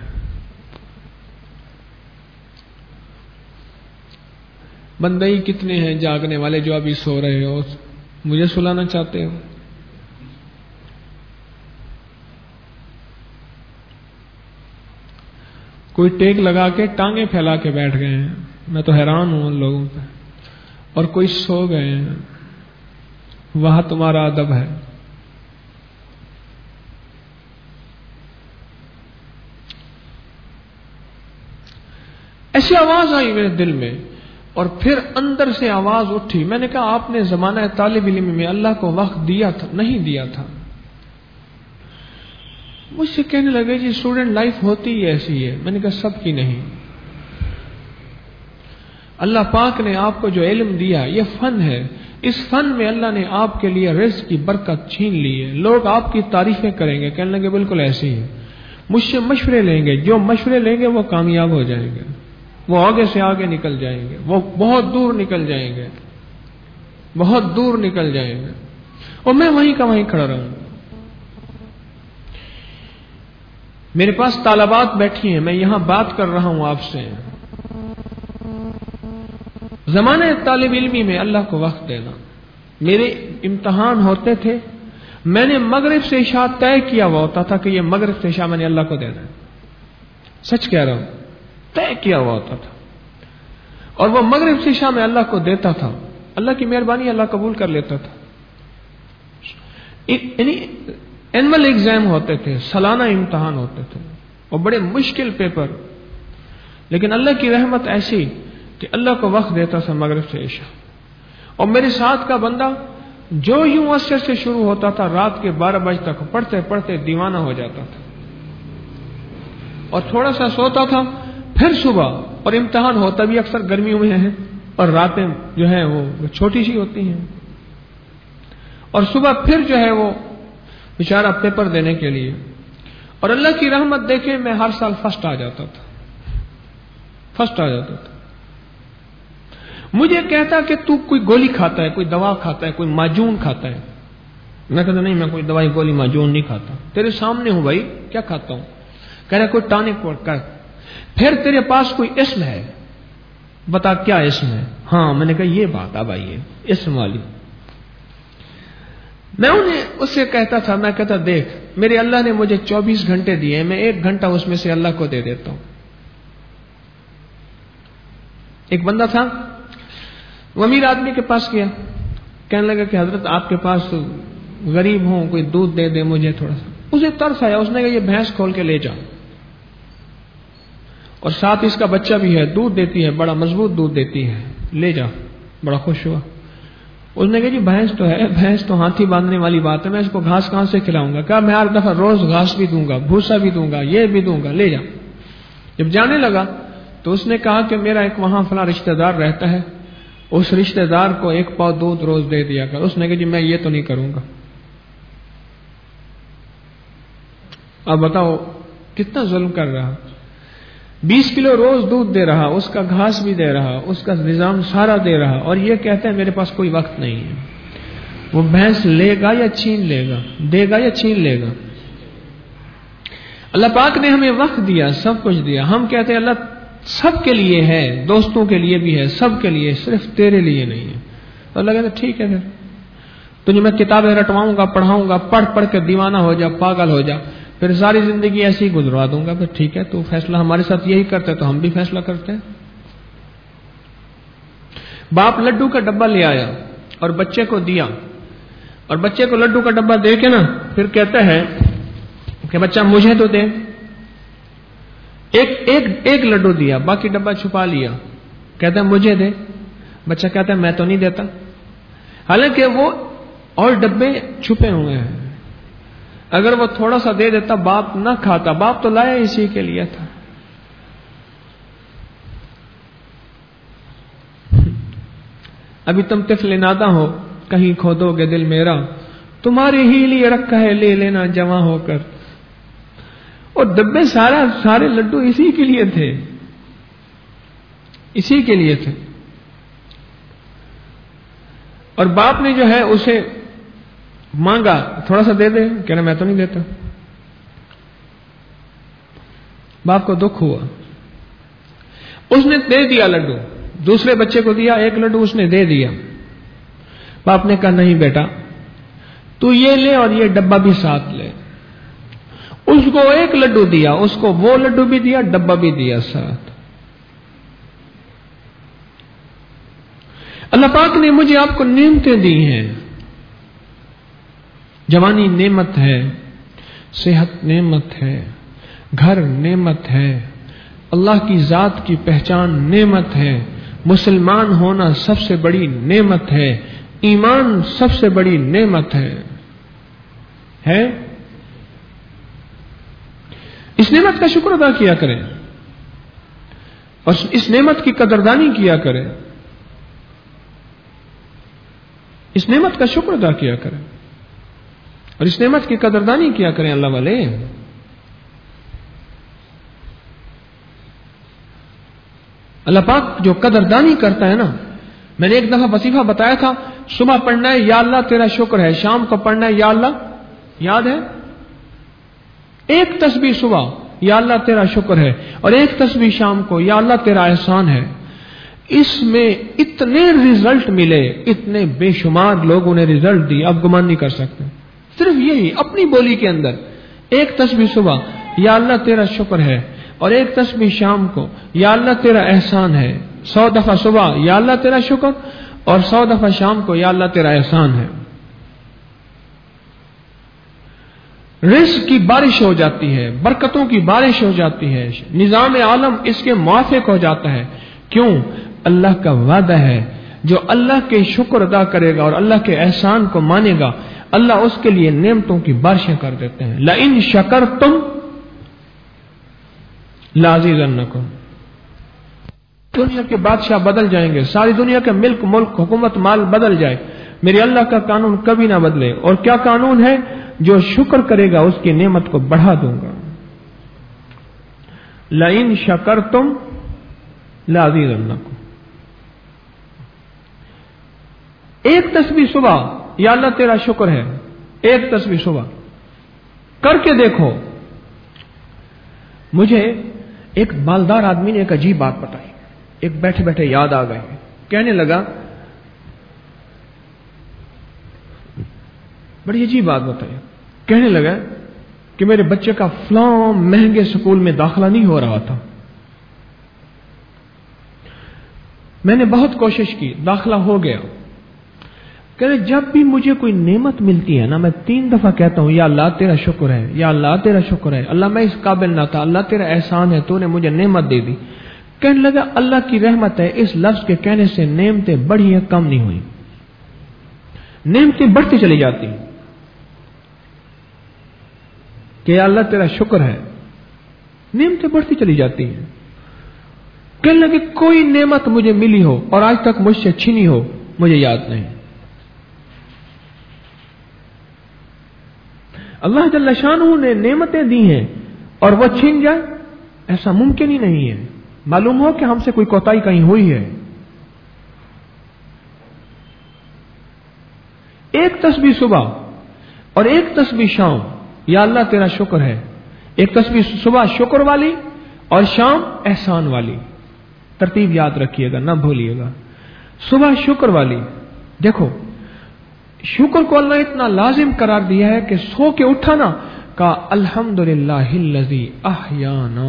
بندے ہی کتنے ہیں جاگنے والے جو ابھی سو رہے ہو, مجھے سلانا چاہتے ہو. کوئی ٹیک لگا کے ٹانگیں پھیلا کے بیٹھ گئے ہیں, میں تو حیران ہوں ان لوگوں پہ. اور کوئی سو گئے ہیں, وہاں تمہارا ادب ہے. ایسی آواز آئی میرے دل میں, اور پھر اندر سے آواز اٹھی. میں نے کہا آپ نے زمانہ طالب علم میں اللہ کو وقت دیا تھا, نہیں دیا تھا. مجھ سے کہنے لگے جی اسٹوڈنٹ لائف ہوتی ہی ایسی ہے. میں نے کہا سب کی نہیں. اللہ پاک نے آپ کو جو علم دیا یہ فن ہے, اس فن میں اللہ نے آپ کے لیے رزق کی برکت چھین لی ہے. لوگ آپ کی تعریفیں کریں گے, کہنے لگے بالکل ایسے ہی ہے. مجھ سے مشورے لیں گے, جو مشورے لیں گے وہ کامیاب ہو جائیں گے, وہ آگے سے آگے نکل جائیں گے, وہ بہت دور نکل جائیں گے, بہت دور نکل جائیں گے. اور میں وہیں کا وہیں کھڑا رہوں گا. میرے پاس طالبات بیٹھی ہیں, میں یہاں بات کر رہا ہوں آپ سے. زمانے طالب علمی میں اللہ کو وقت دینا. میرے امتحان ہوتے تھے, میں نے مغرب سے عشاء طے کیا ہوا ہوتا تھا کہ یہ مغرب سے عشاء میں نے اللہ کو دینا ہے. سچ کہہ رہا ہوں, طے کیا ہوا ہوتا تھا, اور وہ مغرب سے عشاء میں اللہ کو دیتا تھا. اللہ کی مہربانی اللہ قبول کر لیتا تھا. یعنی اینول ایگزام ہوتے تھے, سالانہ امتحان ہوتے تھے, اور بڑے مشکل پیپر. لیکن اللہ کی رحمت ایسی کہ اللہ کو وقت دیتا تھا مغرب سے عشاء. اور میرے ساتھ کا بندہ جو یوں عصر سے شروع ہوتا تھا رات کے 12 بجے تک پڑھتے پڑھتے دیوانہ ہو جاتا تھا, اور تھوڑا سا سوتا تھا, پھر صبح. اور امتحان ہوتا بھی اکثر گرمیوں میں ہے, اور راتیں جو ہیں وہ چھوٹی سی ہوتی ہیں, اور صبح پھر جو ہے وہ بیچارہ پیپر دینے کے لیے. اور اللہ کی رحمت دیکھیں میں ہر سال فرسٹ آ جاتا تھا, فرسٹ آ جاتا تھا. مجھے کہتا کہ تو کوئی گولی کھاتا ہے, کوئی دوا کھاتا ہے, کوئی معجون کھاتا ہے. میں کہتا نہیں, میں کوئی دوائی گولی معجون نہیں کھاتا, تیرے سامنے ہوں بھائی کیا کھاتا ہوں. کہہ رہا کوئی ٹانک کر, پھر تیرے پاس کوئی اسم ہے, بتا کیا اسم ہے. ہاں, میں نے کہا یہ بات اب آئی ہے اسم والی. میں انہیں اس سے کہتا تھا, میں کہتا دیکھ میرے اللہ نے مجھے 24 گھنٹے دیے ہیں, میں 1 گھنٹہ اس میں سے اللہ کو دے دیتا ہوں. ایک بندہ تھا, وہ امیر آدمی کے پاس گیا, کہنے لگا کہ حضرت آپ کے پاس غریب ہوں، کوئی دودھ دے دے مجھے تھوڑا سا. اسے ترس آیا، اس نے کہا یہ بھینس کھول کے لے جا، اور ساتھ اس کا بچہ بھی ہے، دودھ دیتی ہے، بڑا مضبوط دودھ دیتی ہے، لے جا. بڑا خوش ہوا. اس نے کہا جی بھینس تو ہے، بھینس تو ہاتھی باندھنے والی بات ہے، میں اس کو گھاس کہاں سے کھلاؤں گا؟ کہا میں ہر دفعہ روز گھاس بھی دوں گا، بھوسا بھی دوں گا، یہ بھی دوں گا، لے جا. جب جانے لگا تو اس نے کہا کہ میرا ایک وہاں فلاں رشتہ دار رہتا ہے، اس رشتہ دار کو 1 پاؤ دودھ روز دے دیا کر. اس نے کہا جی میں یہ تو نہیں کروں گا. اب بتاؤ کتنا ظلم کر رہا. 20 کلو روز دودھ دے رہا، اس کا گھاس بھی دے رہا، اس کا نظام سارا دے رہا، اور یہ کہتے ہیں میرے پاس کوئی وقت نہیں ہے. وہ بھینس لے گا یا چھین لے گا؟ دے گا یا چھین لے گا؟ اللہ پاک نے ہمیں وقت دیا، سب کچھ دیا. ہم کہتے ہیں اللہ سب کے لیے ہے، دوستوں کے لیے بھی ہے، سب کے لیے، صرف تیرے لیے نہیں ہے. تو اللہ کہتا ٹھیک ہے، پھر تجھے میں کتابیں رٹواؤں گا، پڑھاؤں گا، پڑھ پڑھ کے دیوانہ ہو جا، پاگل ہو جا، پھر ساری زندگی ایسی ہی گزروا دوں گا. پھر ٹھیک ہے، تو فیصلہ ہمارے ساتھ یہی کرتے تو ہم بھی فیصلہ کرتے ہیں. باپ لڈو کا ڈبہ لے آیا اور بچے کو دیا، اور بچے کو لڈو کا ڈبہ دے کے نا پھر کہتا ہے کہ بچہ مجھے تو دے. ایک لڈو دیا، باقی ڈبہ چھپا لیا. کہتا ہے مجھے دے. بچہ کہتا ہے میں تو نہیں دیتا، حالانکہ وہ اور ڈبے چھپے ہوئے ہیں. اگر وہ تھوڑا سا دے دیتا باپ نہ کھاتا، باپ تو لایا اسی کے لیے تھا. ابھی تم طفل ناداں ہو، کہیں کھو دو گے دل میرا، تمہارے ہی لیے رکھا ہے لے لینا جمع ہو کر. اور ڈبے سارے لڈو اسی کے لیے تھے، اسی کے لیے تھے. اور باپ نے جو ہے اسے مانگا تھوڑا سا دے دے، کہنا میں تو نہیں دیتا. باپ کو دکھ ہوا، اس نے دے دیا لڈو، دوسرے بچے کو دیا، 1 لڈو اس نے دے دیا. باپ نے کہا نہیں بیٹا تو یہ لے اور یہ ڈبہ بھی ساتھ لے. اس کو 1 لڈو دیا، اس کو وہ لڈو بھی دیا، ڈبہ بھی دیا ساتھ. اللہ پاک نے مجھے آپ کو نعمتیں دی ہیں. جوانی نعمت ہے، صحت نعمت ہے، گھر نعمت ہے، اللہ کی ذات کی پہچان نعمت ہے، مسلمان ہونا سب سے بڑی نعمت ہے، ایمان سب سے بڑی نعمت ہے. اس نعمت کا شکر ادا کیا کریں اور اس نعمت کی قدردانی کیا کریں. اس نعمت کا شکر ادا کیا کریں اور اس نعمت کی قدردانی کیا کریں. اللہ والے اللہ پاک جو قدردانی کرتا ہے نا، میں نے ایک دفعہ وظیفہ بتایا تھا، صبح پڑھنا ہے یا اللہ تیرا شکر ہے، شام کو پڑھنا ہے یا اللہ، یاد ہے؟ 1 تسبیح صبح یا اللہ تیرا شکر ہے، اور 1 تسبیح شام کو یا اللہ تیرا احسان ہے. اس میں اتنے رزلٹ ملے، اتنے بے شمار لوگوں نے رزلٹ دی، آپ گمان نہیں کر سکتے. صرف یہی اپنی بولی کے اندر 1 تسبیح صبح یا اللہ تیرا شکر ہے، اور 1 تسبیح شام کو یا اللہ تیرا احسان ہے. 100 دفعہ صبح یا اللہ تیرا شکر، اور 100 دفعہ شام کو یا اللہ تیرا احسان ہے. رزق کی بارش ہو جاتی ہے، برکتوں کی بارش ہو جاتی ہے، نظام عالم اس کے موافق ہو جاتا ہے. کیوں؟ اللہ کا وعدہ ہے جو اللہ کے شکر ادا کرے گا اور اللہ کے احسان کو مانے گا، اللہ اس کے لیے نعمتوں کی بارشیں کر دیتے ہیں. لئن شکرتم لازیدنکم. دنیا کے بادشاہ بدل جائیں گے، ساری دنیا کے ملک، حکومت، مال بدل جائے، میرے اللہ کا قانون کبھی نہ بدلے. اور کیا قانون ہے؟ جو شکر کرے گا اس کی نعمت کو بڑھا دوں گا. لئن شکرتم لازیدنکم. 1 تسبیح صبح یا اللہ تیرا شکر ہے، 1 تسبیح صبح کر کے دیکھو. مجھے ایک مالدار آدمی نے ایک عجیب بات بتائی، ایک بیٹھے بیٹھے یاد آ گئی. کہنے لگا بڑی عجیب بات بتائی. کہنے لگا کہ میرے بچے کا فلاں مہنگے سکول میں داخلہ نہیں ہو رہا تھا، میں نے بہت کوشش کی، داخلہ ہو گیا. کہ جب بھی مجھے کوئی نعمت ملتی ہے نا، میں 3 دفعہ کہتا ہوں یا اللہ تیرا شکر ہے، یا اللہ تیرا شکر ہے، اللہ میں اس قابل نہ تھا، اللہ تیرا احسان ہے، تو نے مجھے نعمت دے دی. کہنے لگا اللہ کی رحمت ہے، اس لفظ کے کہنے سے نعمتیں بڑھی ہیں، کم نہیں ہوئی، نعمتیں بڑھتی چلی جاتی ہیں. کہ اللہ تیرا شکر ہے، نعمتیں بڑھتی چلی جاتی ہیں. کہنے لگے کوئی نعمت مجھے ملی ہو اور آج تک مجھ سے چھینی ہو مجھے یاد نہیں. اللہ جل شانہ نے نعمتیں دی ہیں اور وہ چھین جائے، ایسا ممکن ہی نہیں ہے. معلوم ہو کہ ہم سے کوئی کوتاہی کہیں ہوئی ہے. ایک تسبیح صبح اور ایک تسبیح شام، یا اللہ تیرا شکر ہے. ایک تسبیح صبح شکر والی اور شام احسان والی. ترتیب یاد رکھیے گا، نہ بھولیے گا. صبح شکر والی، دیکھو شکر کو اللہ اتنا لازم قرار دیا ہے کہ سو کے اٹھا نا کہا الحمدللہ الذی احیانا.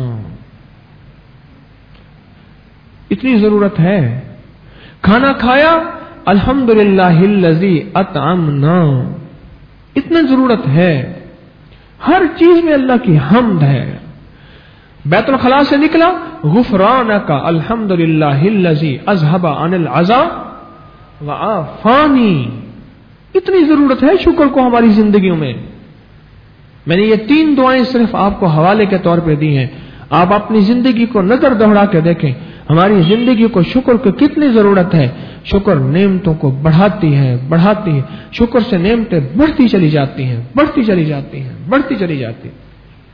اتنی ضرورت ہے. کھانا کھایا الحمدللہ الذی اطعمنا. اتنا ضرورت ہے. ہر چیز میں اللہ کی حمد ہے. بیت الخلاء سے نکلا غفرانک الحمدللہ الذی اذهب عن العزا وعافانی. اتنی ضرورت ہے شکر کو ہماری زندگیوں میں. میں نے یہ 3 دعائیں صرف آپ کو حوالے کے طور پہ دی ہیں. آپ اپنی زندگی کو نظر دوڑا کے دیکھیں، ہماری زندگی کو شکر کی کتنی ضرورت ہے. شکر نعمتوں کو بڑھاتی ہے، بڑھاتی ہے. شکر سے نعمتیں بڑھتی چلی جاتی ہیں، بڑھتی چلی جاتی ہیں، بڑھتی چلی جاتی ہیں.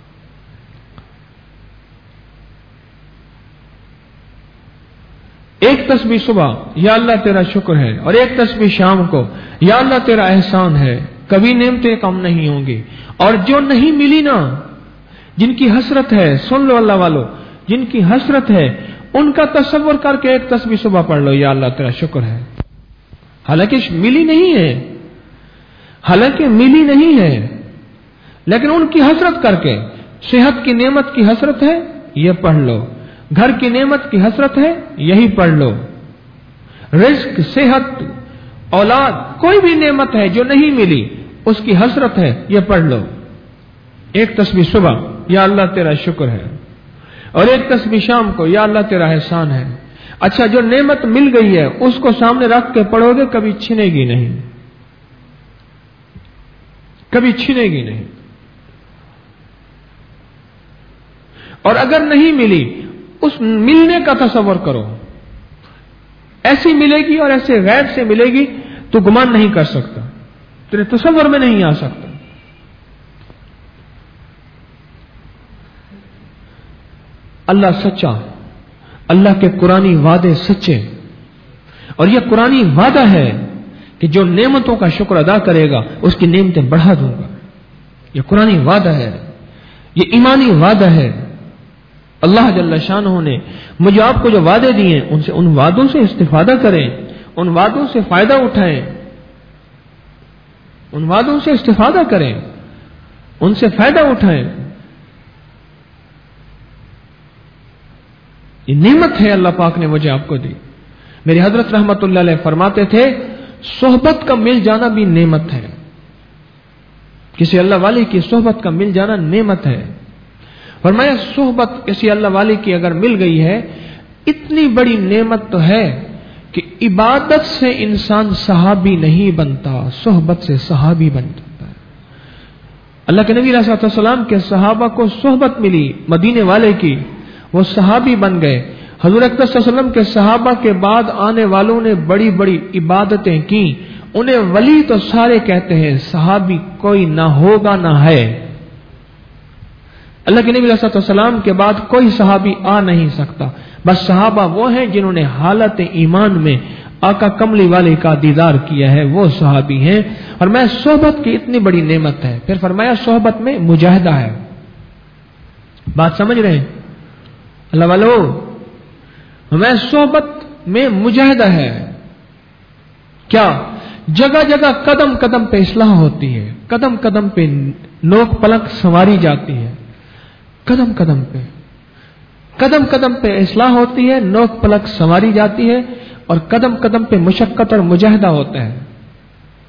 ایک تسبیح صبح یا اللہ تیرا شکر ہے اور ایک تسبیح شام کو یا اللہ تیرا احسان ہے. کبھی نعمتیں کم نہیں ہوں گی. اور جو نہیں ملی نا، جن کی حسرت ہے، سن لو اللہ والو، جن کی حسرت ہے ان کا تصور کر کے ایک تسبیح صبح پڑھ لو یا اللہ تیرا شکر ہے. حالانکہ ملی نہیں ہے، حالانکہ ملی نہیں ہے، لیکن ان کی حسرت کر کے، صحت کی نعمت کی حسرت ہے یہ پڑھ لو، گھر کی نعمت کی حسرت ہے یہی پڑھ لو، رزق، صحت، اولاد، کوئی بھی نعمت ہے جو نہیں ملی اس کی حسرت ہے یہ پڑھ لو. ایک تسبیح صبح یا اللہ تیرا شکر ہے اور ایک تسبیح شام کو یا اللہ تیرا احسان ہے. اچھا جو نعمت مل گئی ہے اس کو سامنے رکھ کے پڑھو گے کبھی چھنے گی نہیں، کبھی چھنے گی نہیں. اور اگر نہیں ملی اس ملنے کا تصور کرو، ایسی ملے گی اور ایسے غیر سے ملے گی تو گمان نہیں کر سکتا، تیرے تصور میں نہیں آ سکتا. اللہ سچا، اللہ کے قرآنی وعدے سچے، اور یہ قرآنی وعدہ ہے کہ جو نعمتوں کا شکر ادا کرے گا اس کی نعمتیں بڑھا دوں گا. یہ قرآنی وعدہ ہے، یہ ایمانی وعدہ ہے. اللہ جل شانہ نے مجھے آپ کو جو وعدے دیے ہیں ان وعدوں سے استفادہ کریں، ان وعدوں سے فائدہ اٹھائیں، ان وعدوں سے استفادہ کریں، ان سے فائدہ اٹھائیں. یہ نعمت ہے اللہ پاک نے مجھے آپ کو دی. میری حضرت رحمت اللہ علیہ فرماتے تھے صحبت کا مل جانا بھی نعمت ہے. کسی اللہ والے کی صحبت کا مل جانا نعمت ہے. فرمایا صحبت کسی اللہ والے کی اگر مل گئی ہے اتنی بڑی نعمت تو ہے کہ عبادت سے انسان صحابی نہیں بنتا، صحبت سے صحابی بن جاتا ہے. اللہ کے نبی علیہ السلام کے صحابہ کو صحبت ملی مدینے والے کی، وہ صحابی بن گئے. حضور اکرم صلی اللہ علیہ وسلم کے صحابہ کے بعد آنے والوں نے بڑی بڑی عبادتیں کی. انہیں ولی تو سارے کہتے ہیں، صحابی کوئی نہ ہوگا نہ ہے. اللہ کے نبی علیہ السلام کے بعد کوئی صحابی آ نہیں سکتا. بس صحابہ وہ ہیں جنہوں نے حالت ایمان میں آقا کملی والے کا دیدار کیا ہے، وہ صحابی ہیں. اور میں صحبت کی اتنی بڑی نعمت ہے. پھر فرمایا صحبت میں مجاہدہ ہے. بات سمجھ رہے ہیں اللہ والو؟ میں صحبت میں مجاہدہ ہے. کیا جگہ جگہ قدم قدم پہ اصلاح ہوتی ہے، قدم قدم پہ نوک پلک سنواری جاتی ہے، قدم قدم پہ اصلاح ہوتی ہے، نوک پلک سنواری جاتی ہے، اور قدم قدم پہ مشقت اور مجاہدہ ہوتا ہے.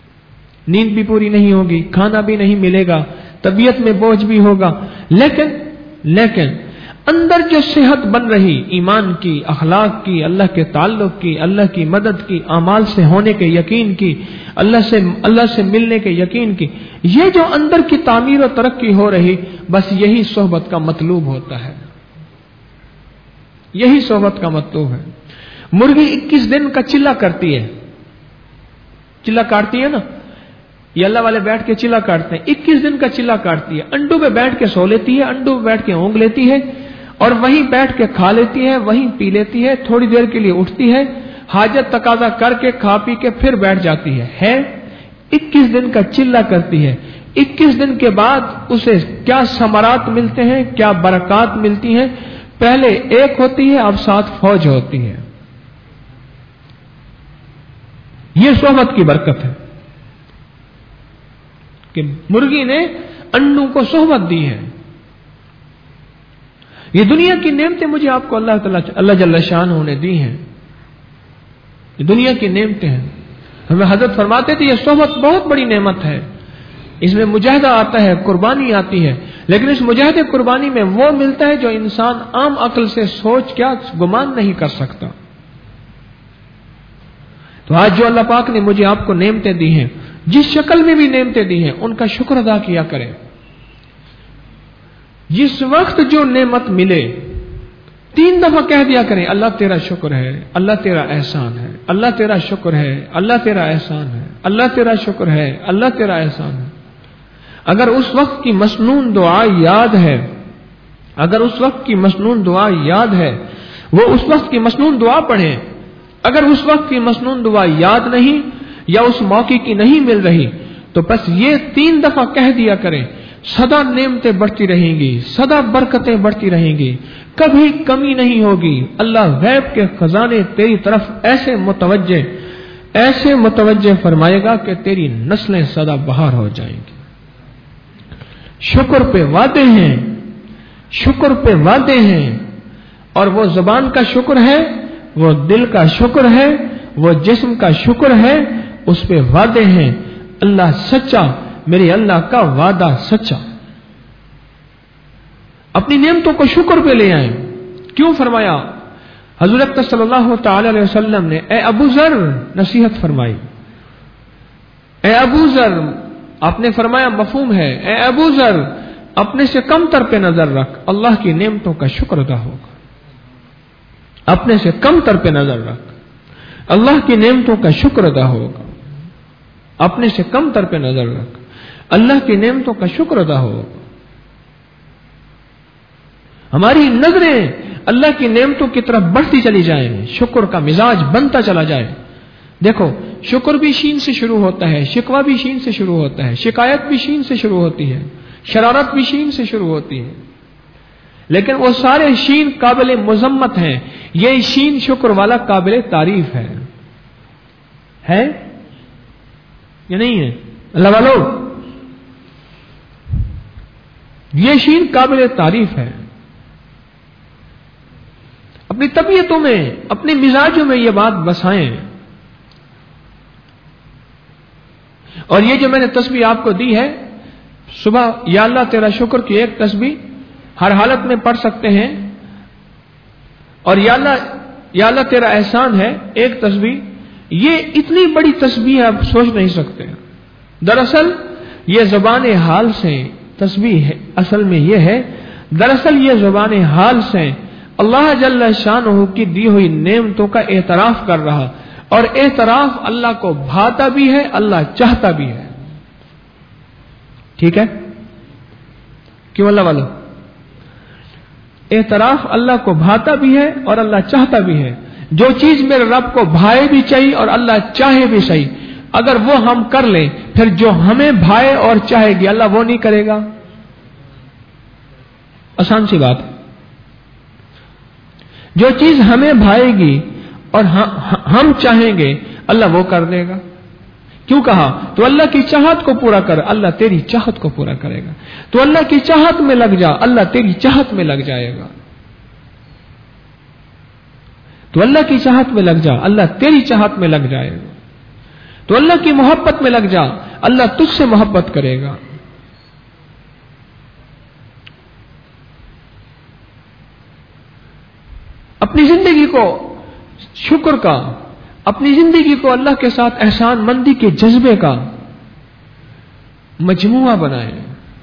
نیند بھی پوری نہیں ہوگی، کھانا بھی نہیں ملے گا، طبیعت میں بوجھ بھی ہوگا، لیکن اندر جو صحت بن رہی ایمان کی، اخلاق کی، اللہ کے تعلق کی، اللہ کی مدد کی، اعمال سے ہونے کے یقین کی، اللہ سے ملنے کے یقین کی، یہ جو اندر کی تعمیر و ترقی ہو رہی، بس یہی صحبت کا مطلوب ہوتا ہے، یہی صحبت کا مطلوب ہے۔ مرغی 21 دن کا چلہ کرتی ہے، چلہ کاٹتی ہے نا، یہ اللہ والے بیٹھ کے چلہ کاٹتے ہیں، 21 دن کا چلہ کاٹتی ہے، انڈوں پہ بیٹھ کے سو لیتی ہے، انڈوں پہ بیٹھ کے اونگ لیتی ہے، اور وہیں بیٹھ کے کھا لیتی ہے، وہیں پی لیتی ہے، تھوڑی دیر کے لیے اٹھتی ہے، حاجت تقاضا کر کے کھا پی کے پھر بیٹھ جاتی ہے 21 دن کا چلہ کرتی ہے۔ 21 دن کے بعد اسے کیا ثمرات ملتے ہیں، کیا برکات ملتی ہیں؟ پہلے ایک ہوتی ہے، اب 7 فوج ہوتی ہے۔ یہ صحبت کی برکت ہے کہ مرغی نے انڈوں کو صحبت دی ہے۔ یہ دنیا کی نعمتیں مجھے آپ کو اللہ جل شانہ نے دی ہیں، یہ دنیا کی نعمتیں ہیں۔ ہمیں حضرت فرماتے تھے یہ صحبت بہت بڑی نعمت ہے، اس میں مجاہدہ آتا ہے، قربانی آتی ہے، لیکن اس مجاہدے قربانی میں وہ ملتا ہے جو انسان عام عقل سے سوچ کیا گمان نہیں کر سکتا۔ تو آج جو اللہ پاک نے مجھے آپ کو نعمتیں دی ہیں، جس شکل میں بھی نعمتیں دی ہیں، ان کا شکر ادا کیا کریں۔ جس وقت جو نعمت ملے 3 دفعہ کہہ دیا کریں، اللہ تیرا شکر ہے، اللہ تیرا احسان ہے، اللہ تیرا شکر ہے، اللہ تیرا احسان ہے، اللہ تیرا شکر ہے، اللہ تیرا احسان ہے۔ اگر اس وقت کی مسنون دعا یاد ہے، اگر اس وقت کی مسنون دعا یاد ہے، وہ اس وقت کی مسنون دعا پڑھیں۔ اگر اس وقت کی مسنون دعا یاد نہیں یا اس موقع کی نہیں مل رہی تو بس یہ 3 دفعہ کہہ دیا کریں، سدا نعمتیں بڑھتی رہیں گی، سدا برکتیں بڑھتی رہیں گی، کبھی کمی نہیں ہوگی۔ اللہ غیب کے خزانے تیری طرف ایسے متوجہ فرمائے گا کہ تیری نسلیں سدا بہار ہو جائیں گی۔ شکر پہ وعدے ہیں، شکر پہ وعدے ہیں، اور وہ زبان کا شکر ہے، وہ دل کا شکر ہے، وہ جسم کا شکر ہے، اس پہ وعدے ہیں۔ اللہ سچا، میرے اللہ کا وعدہ سچا۔ اپنی نعمتوں کو شکر پہ لے آئیں۔ کیوں فرمایا؟ حضور اکرم صلی اللہ تعالی علیہ وسلم نے اے ابو ذر نصیحت فرمائی، اے ابو ذر، آپ نے فرمایا مفہوم ہے، اے ابو ذر اپنے سے کم تر پہ نظر رکھ، اللہ کی نعمتوں کا شکر ادا ہوگا۔ اپنے سے کم تر پہ نظر رکھ، اللہ کی نعمتوں کا شکر ادا ہوگا۔ اپنے سے کم تر پہ نظر رکھ، اللہ کی نعمتوں کا شکر ادا ہوگا۔ ہماری نظریں اللہ کی نعمتوں کی طرف بڑھتی چلی جائیں، شکر کا مزاج بنتا چلا جائے۔ دیکھو، شکر بھی شین سے شروع ہوتا ہے، شکوہ بھی شین سے شروع ہوتا ہے، شکایت بھی شین سے شروع ہوتی ہے، شرارت بھی شین سے شروع ہوتی ہے، لیکن وہ سارے شین قابل مذمت ہیں، یہ شین شکر والا قابل تعریف ہے یا نہیں ہے؟ اللہ والو، یہ شین قابل تعریف ہے۔ اپنی طبیعتوں میں، اپنے مزاجوں میں یہ بات بسائیں۔ اور یہ جو میں نے تسبیح آپ کو دی ہے، صبح یا اللہ تیرا شکر کی ایک تسبیح ہر حالت میں پڑھ سکتے ہیں، اور یا اللہ تیرا احسان ہے ایک تسبیح، یہ اتنی بڑی تسبیح آپ سوچ نہیں سکتے۔ دراصل یہ زبان حال سے تسبیح ہے، اصل میں یہ ہے، دراصل یہ زبان حال سے اللہ جل شانہ کی دی ہوئی نعمتوں کا اعتراف کر رہا، اور اعتراف اللہ کو بھاتا بھی ہے، اللہ چاہتا بھی ہے۔ ٹھیک ہے؟ کیوں اللہ والو؟ اعتراف اللہ کو بھاتا بھی ہے اور اللہ چاہتا بھی ہے۔ جو چیز میرے رب کو بھائے بھی چاہیے اور اللہ چاہے بھی صحیح، اگر وہ ہم کر لیں، پھر جو ہمیں بھائے اور چاہے گی اللہ وہ نہیں کرے گا؟ آسان سی بات ہے۔ جو چیز ہمیں بھائے گی اور ہم چاہیں گے اللہ وہ کر دے گا۔ کیوں کہا؟ تو اللہ کی چاہت کو پورا کر، اللہ تیری چاہت کو پورا کرے گا۔ تو اللہ کی چاہت میں لگ جا، اللہ تیری چاہت میں لگ جائے گا۔ تو اللہ کی چاہت میں لگ جا، اللہ تیری چاہت میں لگ جائے گا۔ تو اللہ کی محبت میں لگ جا، اللہ تجھ سے محبت کرے گا. اپنی زندگی کو شکر کا، اپنی زندگی کو اللہ کے ساتھ احسان مندی کے جذبے کا مجموعہ بنائیں.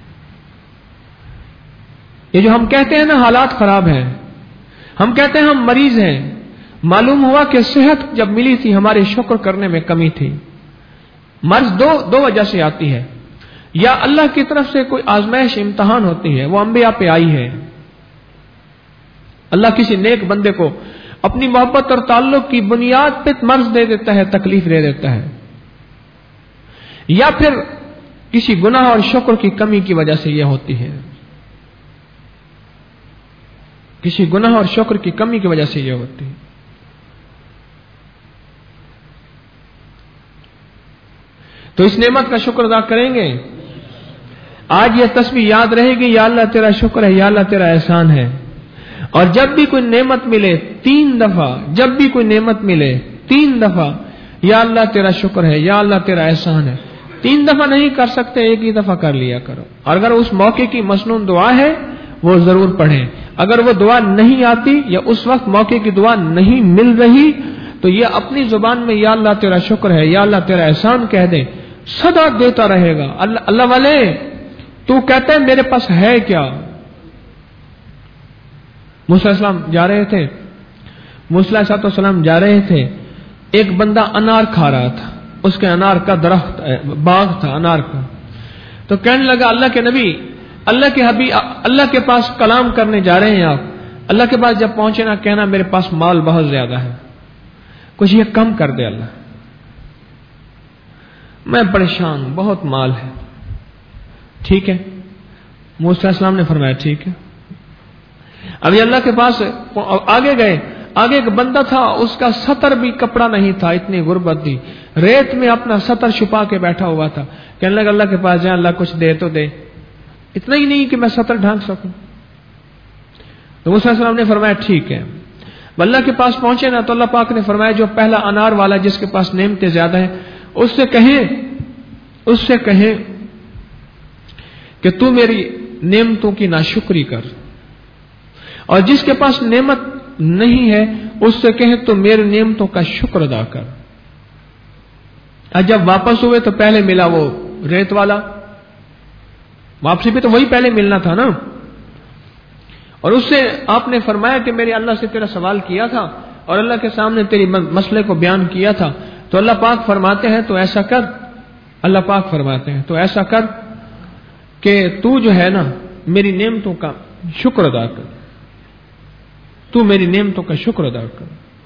یہ جو ہم کہتے ہیں نا حالات خراب ہیں، ہم کہتے ہیں ہم مریض ہیں، معلوم ہوا کہ صحت جب ملی تھی ہمارے شکر کرنے میں کمی تھی. مرض دو وجہ سے آتی ہے، یا اللہ کی طرف سے کوئی آزمائش امتحان ہوتی ہے، وہ انبیاء پہ آئی ہے. اللہ کسی نیک بندے کو اپنی محبت اور تعلق کی بنیاد پہ مرض دے دیتا ہے، تکلیف دے دیتا ہے، یا پھر کسی گناہ اور شکر کی کمی کی وجہ سے یہ ہوتی ہے. کسی گناہ اور شکر کی کمی کی وجہ سے یہ ہوتی ہے. تو اس نعمت کا شکر ادا کریں گے. آج یہ تسبیح یاد رہے گی، یا اللہ تیرا شکر ہے، یا اللہ تیرا احسان ہے. اور جب بھی کوئی نعمت ملے 3 دفعہ، جب بھی کوئی نعمت ملے 3 دفعہ یا اللہ تیرا شکر ہے، یا اللہ تیرا احسان ہے. 3 دفعہ نہیں کر سکتے، 1 ہی دفعہ کر لیا کرو. اور اگر اس موقع کی مسنون دعا ہے وہ ضرور پڑھیں. اگر وہ دعا نہیں آتی یا اس وقت موقع کی دعا نہیں مل رہی تو یہ اپنی زبان میں یا اللہ تیرا شکر ہے، یا اللہ تیرا احسان کہہ دیں، صدا دیتا رہے گا. اللہ والے تو کہتے ہیں میرے پاس ہے کیا. موسیٰ علیہ السلام جا رہے تھے، موسیٰ علیہ السلام جا رہے تھے، ایک بندہ انار کھا رہا تھا، اس کے انار کا درخت باغ تھا انار کا. تو کہنے لگا اللہ کے نبی، اللہ کے حبیب، اللہ کے پاس کلام کرنے جا رہے ہیں آپ، اللہ کے پاس جب پہنچے نا کہنا میرے پاس مال بہت زیادہ ہے، کچھ یہ کم کر دے اللہ، میں پریشان، بہت مال ہے. ٹھیک ہے، موسیٰ علیہ السلام نے فرمایا ٹھیک ہے. ابھی اللہ کے پاس آگے گئے، آگے ایک بندہ تھا، اس کا سطر بھی کپڑا نہیں تھا، اتنی غربت تھی، ریت میں اپنا سطر چھپا کے بیٹھا ہوا تھا. کہنے لگا اللہ کے پاس جائیں، اللہ کچھ دے تو دے، اتنا ہی نہیں کہ میں سطر ڈھانک سکوں. تو موسیٰ علیہ السلام نے فرمایا ٹھیک ہے. اللہ کے پاس پہنچے نا تو اللہ پاک نے فرمایا جو پہلا انار والا جس کے پاس نعمتیں زیادہ ہیں اس سے کہیں کہ تو میری نعمتوں کی ناشکری کر، اور جس کے پاس نعمت نہیں ہے اس سے کہیں تو میری نعمتوں کا شکر ادا کر. جب واپس ہوئے تو پہلے ملا وہ ریت والا، واپسی پہ تو وہی پہلے ملنا تھا نا. اور اس سے آپ نے فرمایا کہ میرے اللہ سے تیرا سوال کیا تھا اور اللہ کے سامنے تیری مسئلے کو بیان کیا تھا. تو اللہ پاک فرماتے ہیں تو ایسا کر، اللہ پاک فرماتے ہیں تو ایسا کر کہ تو جو ہے نا میری نعمتوں کا شکر ادا کر، تو میری نعمتوں کا شکر ادا کر.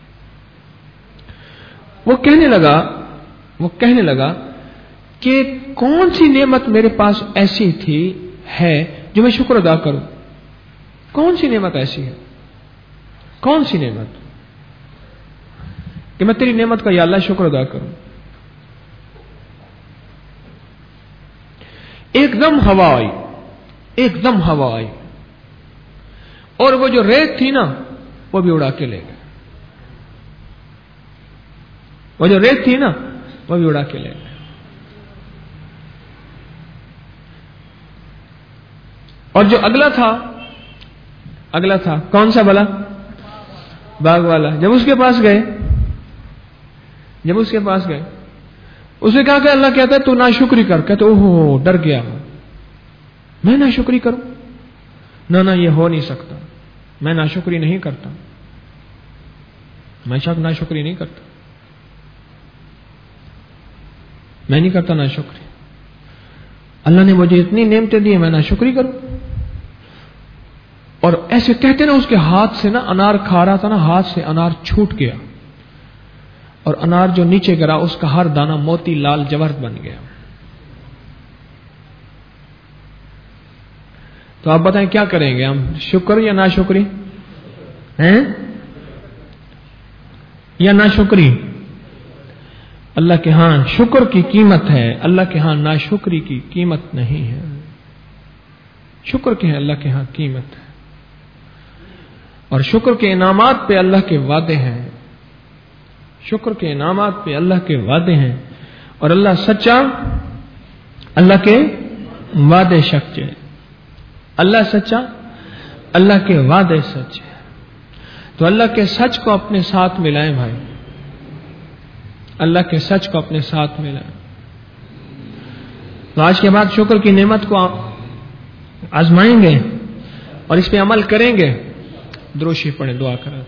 وہ کہنے لگا کہ کون سی نعمت میرے پاس ایسی تھی ہے جو میں شکر ادا کروں؟ کون سی نعمت ایسی ہے، کون سی نعمت کہ میں تیری نعمت کا یا اللہ شکر ادا کروں؟ ایک دم ہوا آئی اور وہ جو ریت تھی نا وہ بھی اڑا کے لے گئے. وہ جو ریت تھی نا وہ بھی اڑا کے لے گئے. اور جو اگلا تھا کون سا بلا؟ باغ والا. جب اس کے پاس گئے اس نے کہا کہ اللہ کہتا ہے تو ناشکری کر. کہتے اوہ ڈر گیا، میں ناشکری کروں؟ نہ یہ ہو نہیں سکتا، میں ناشکری نہیں کرتا، میں ناشکری نہیں کرتا، میں نہیں کرتا ناشکری. اللہ نے مجھے اتنی نعمتیں دی ہیں، میں ناشکری کروں؟ اور ایسے کہتے نا اس کے ہاتھ سے نا انار کھا رہا تھا نا، ہاتھ سے انار چھوٹ گیا اور انار جو نیچے گرا اس کا ہر دانہ موتی لال جواہر بن گیا. تو آپ بتائیں کیا کریں گے ہم، شکر یا ناشکری ہیں یا ناشکری؟ اللہ کے ہاں شکر کی قیمت ہے، اللہ کے ہاں ناشکری کی قیمت نہیں ہے. شکر کے ہیں اللہ کے ہاں قیمت ہے، اور شکر کے انعامات پہ اللہ کے وعدے ہیں. شکر کے انعامات پہ اللہ کے وعدے ہیں، اور اللہ سچا اللہ کے وعدے سچے، اللہ سچا، اللہ کے وعدے سچے. تو اللہ کے سچ کو اپنے ساتھ ملائیں بھائی، اللہ کے سچ کو اپنے ساتھ ملائیں. تو آج کے بعد شکر کی نعمت کو آزمائیں گے اور اس پہ عمل کریں گے. دروشی پڑھیں، دعا کریں.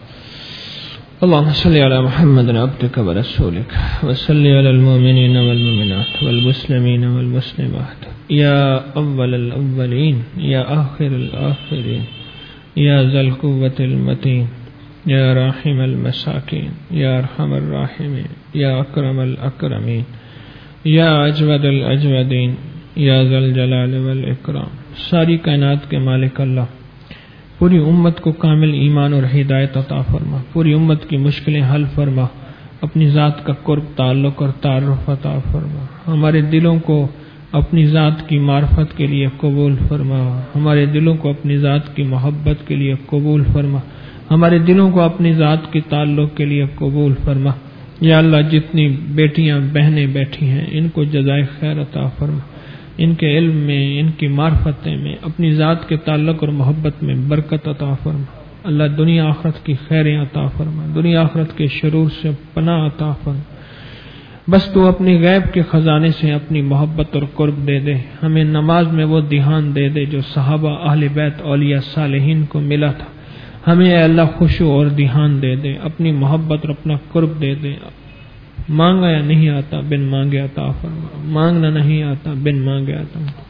اللهم صل على محمد عبدك ورسولك وصل على المؤمنين والمؤمنات والمسلمين والمسلمات يا أول الأولين يا آخر الآخرين يا ذا القوة المتين يا راحم المساكين يا أرحم الراحمين يا أكرم الأكرمين يا أجود الأجودين يا ذا الجلال والإكرام. ساری کائنات کے مالک اللہ، پوری امت کو کامل ایمان اور ہدایت عطا فرما، پوری امت کی مشکلیں حل فرما، اپنی ذات کا قرب، تعلق اور تعارف عطا فرما. ہمارے دلوں کو اپنی ذات کی معرفت کے لیے قبول فرما، ہمارے دلوں کو اپنی ذات کی محبت کے لیے قبول فرما، ہمارے دلوں کو اپنی ذات کے تعلق کے لیے قبول فرما. یا اللہ، جتنی بیٹیاں بہنیں بیٹھی ہیں ان کو جزائے خیر عطا فرما، ان کے علم میں، ان کی معرفتیں میں، اپنی ذات کے تعلق اور محبت میں برکت عطا فرما. اللہ دنیا آخرت کی خیریں عطا فرما، دنیا آخرت کے شرور سے پناہ عطا فرما. بس تو اپنی غیب کے خزانے سے اپنی محبت اور قرب دے دے. ہمیں نماز میں وہ دھیان دے دے جو صحابہ، اہل بیت، اولیاء صالحین کو ملا تھا. ہمیں اے اللہ خشوع اور دھیان دے دے، اپنی محبت اور اپنا قرب دے دے. مانگا یا نہیں آتا، بن مانگے عطا فرما. مانگنا نہیں آتا، بن مانگے عطا فرما.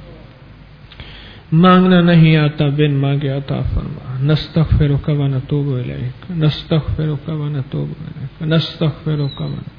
مانگنا نہیں آتا، بن مانگے عطا فرما. نستغفرک و نتوب الیک، نستغفرک و نتوب الیک، نستغفرک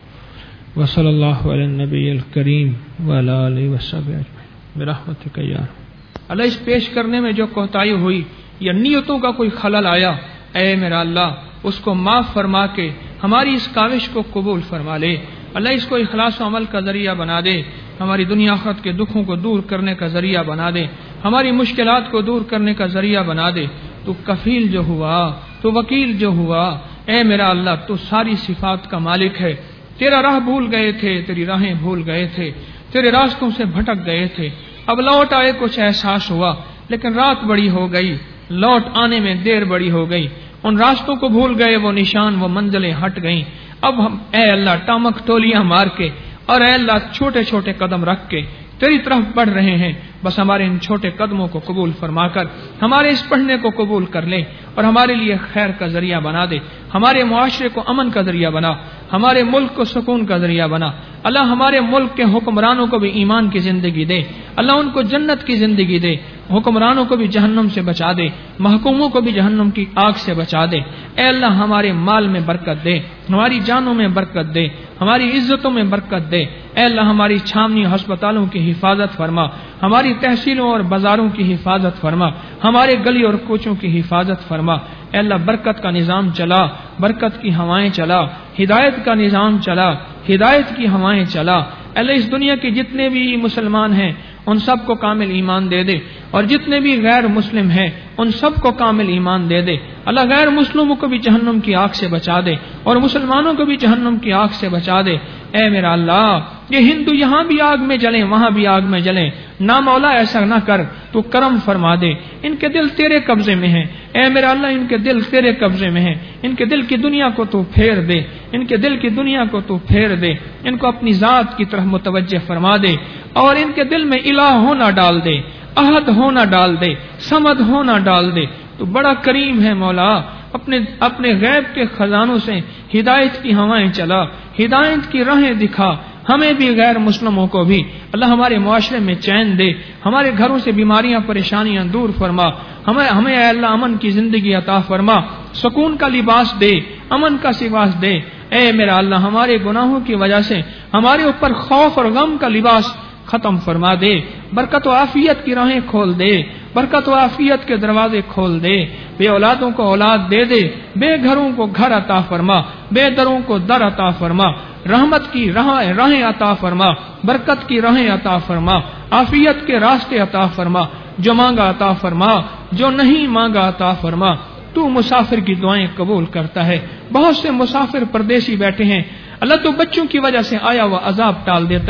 وصلی اللہ علی النبی الکریم وعلی آلہ وصحبہ اجمعین برحمتک یا اللہ. اس پیش کرنے میں جو کوتاہی ہوئی یا نیتوں کا کوئی خلل آیا، اے میرا اللہ اس کو معاف فرما کے ہماری اس کاوش کو قبول فرما لے. اللہ اس کو اخلاص و عمل کا ذریعہ بنا دے، ہماری دنیا آخرت کے دکھوں کو دور کرنے کا ذریعہ بنا دے، ہماری مشکلات کو دور کرنے کا ذریعہ بنا دے. تو کفیل جو ہوا، تو وکیل جو ہوا، اے میرا اللہ تو ساری صفات کا مالک ہے. تیرا راہ بھول گئے تھے، تیری راہیں بھول گئے تھے، تیرے راستوں سے بھٹک گئے تھے. اب لوٹ آئے، کچھ احساس ہوا، لیکن رات بڑی ہو گئی، لوٹ آنے میں دیر بڑی ہو گئی. ان راستوں کو بھول گئے، وہ نشان، وہ منزلیں ہٹ گئیں. اب ہم اے اللہ ٹامک ٹولیاں مار کے اور اے اللہ چھوٹے چھوٹے قدم رکھ کے تیری طرف بڑھ رہے ہیں. بس ہمارے ان چھوٹے قدموں کو قبول فرما کر ہمارے اس پڑھنے کو قبول کر لے اور ہمارے لیے خیر کا ذریعہ بنا دے. ہمارے معاشرے کو امن کا ذریعہ بنا، ہمارے ملک کو سکون کا ذریعہ بنا. اللہ ہمارے ملک کے حکمرانوں کو بھی ایمان کی زندگی دے، اللہ ان کو جنت کی زندگی دے. حکمرانوں کو بھی جہنم سے بچا دے، محکوموں کو بھی جہنم کی آگ سے بچا دے. اے اللہ ہمارے مال میں برکت دے، ہماری جانوں میں برکت دے، ہماری عزتوں میں برکت دے. اے اللہ ہماری چھاونی ہسپتالوں کی حفاظت فرما، ہماری تحصیلوں اور بازاروں کی حفاظت فرما، ہمارے گلی اور کوچوں کی حفاظت فرما. اے اللہ برکت کا نظام چلا، برکت کی ہوائیں چلا، ہدایت کا نظام چلا، ہدایت کی ہوائیں چلا. اللہ اس دنیا کے جتنے بھی مسلمان ہیں ان سب کو کامل ایمان دے دے، اور جتنے بھی غیر مسلم ہیں ان سب کو کامل ایمان دے دے. اللہ غیر مسلموں کو بھی جہنم کی آگ سے بچا دے اور مسلمانوں کو بھی جہنم کی آگ سے بچا دے. اے میرا اللہ یہ ہندو یہاں بھی آگ میں جلیں، وہاں بھی آگ میں جلیں، نا مولا ایسا نہ کر، تو کرم فرما دے. ان کے دل تیرے قبضے میں ہیں، اے میرا اللہ ان کے دل تیرے قبضے میں ہیں. ان کے دل کی دنیا کو تو پھیر دے، ان کے دل کی دنیا کو تو پھیر دے، ان کو اپنی ذات کی طرف متوجہ فرما دے اور ان کے دل میں الہ ہونا ڈال دے، احد ہونا ڈال دے، صمد ہونا ڈال دے. تو بڑا کریم ہے مولا، اپنے غیب کے خزانوں سے ہدایت کی ہوائیں چلا، ہدایت کی راہیں دکھا. ہمیں بھی غیر مسلموں کو بھی اللہ ہمارے معاشرے میں چین دے، ہمارے گھروں سے بیماریاں پریشانیاں دور فرما. ہمیں اے اللہ امن کی زندگی عطا فرما، سکون کا لباس دے، امن کا لباس دے. اے میرا اللہ ہمارے گناہوں کی وجہ سے ہمارے اوپر خوف اور غم کا لباس ختم فرما دے. برکت و عافیت کی راہیں کھول دے، برکت و عافیت کے دروازے کھول دے. بے اولادوں کو اولاد دے دے، بے گھروں کو گھر عطا فرما، بے دروں کو در عطا فرما. رحمت کی راہیں عطا فرما، برکت کی راہیں عطا فرما، عافیت کے راستے عطا فرما. جو مانگا عطا فرما، جو نہیں مانگا عطا فرما. تو مسافر کی دعائیں قبول کرتا ہے. بہت سے مسافر پردیسی بیٹھے ہیں، اللہ تو بچوں کی وجہ سے آیا ہوا عذاب ٹال دیتا ہے.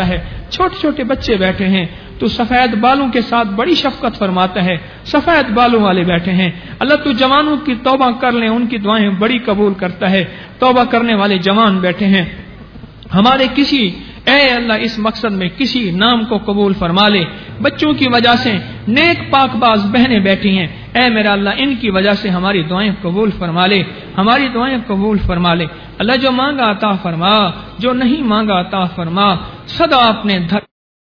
چھوٹے چھوٹے بچے بیٹھے ہیں، تو سفید بالوں کے ساتھ بڑی شفقت فرماتا ہے، سفید بالوں والے بیٹھے ہیں، اللہ تو جوانوں کی توبہ کر لیں، ان کی دعائیں بڑی قبول کرتا ہے، توبہ کرنے والے جوان بیٹھے ہیں، ہمارے کسی اے اللہ اس مقصد میں کسی نام کو قبول فرما لے، بچوں کی وجہ سے نیک پاک باز بہنیں بیٹھی ہیں، اے میرا اللہ ان کی وجہ سے ہماری دعائیں قبول فرما لے، ہماری دعائیں قبول فرما لے، اللہ جو مانگا عطا فرما، جو نہیں مانگا عطا فرما، سدا اپنے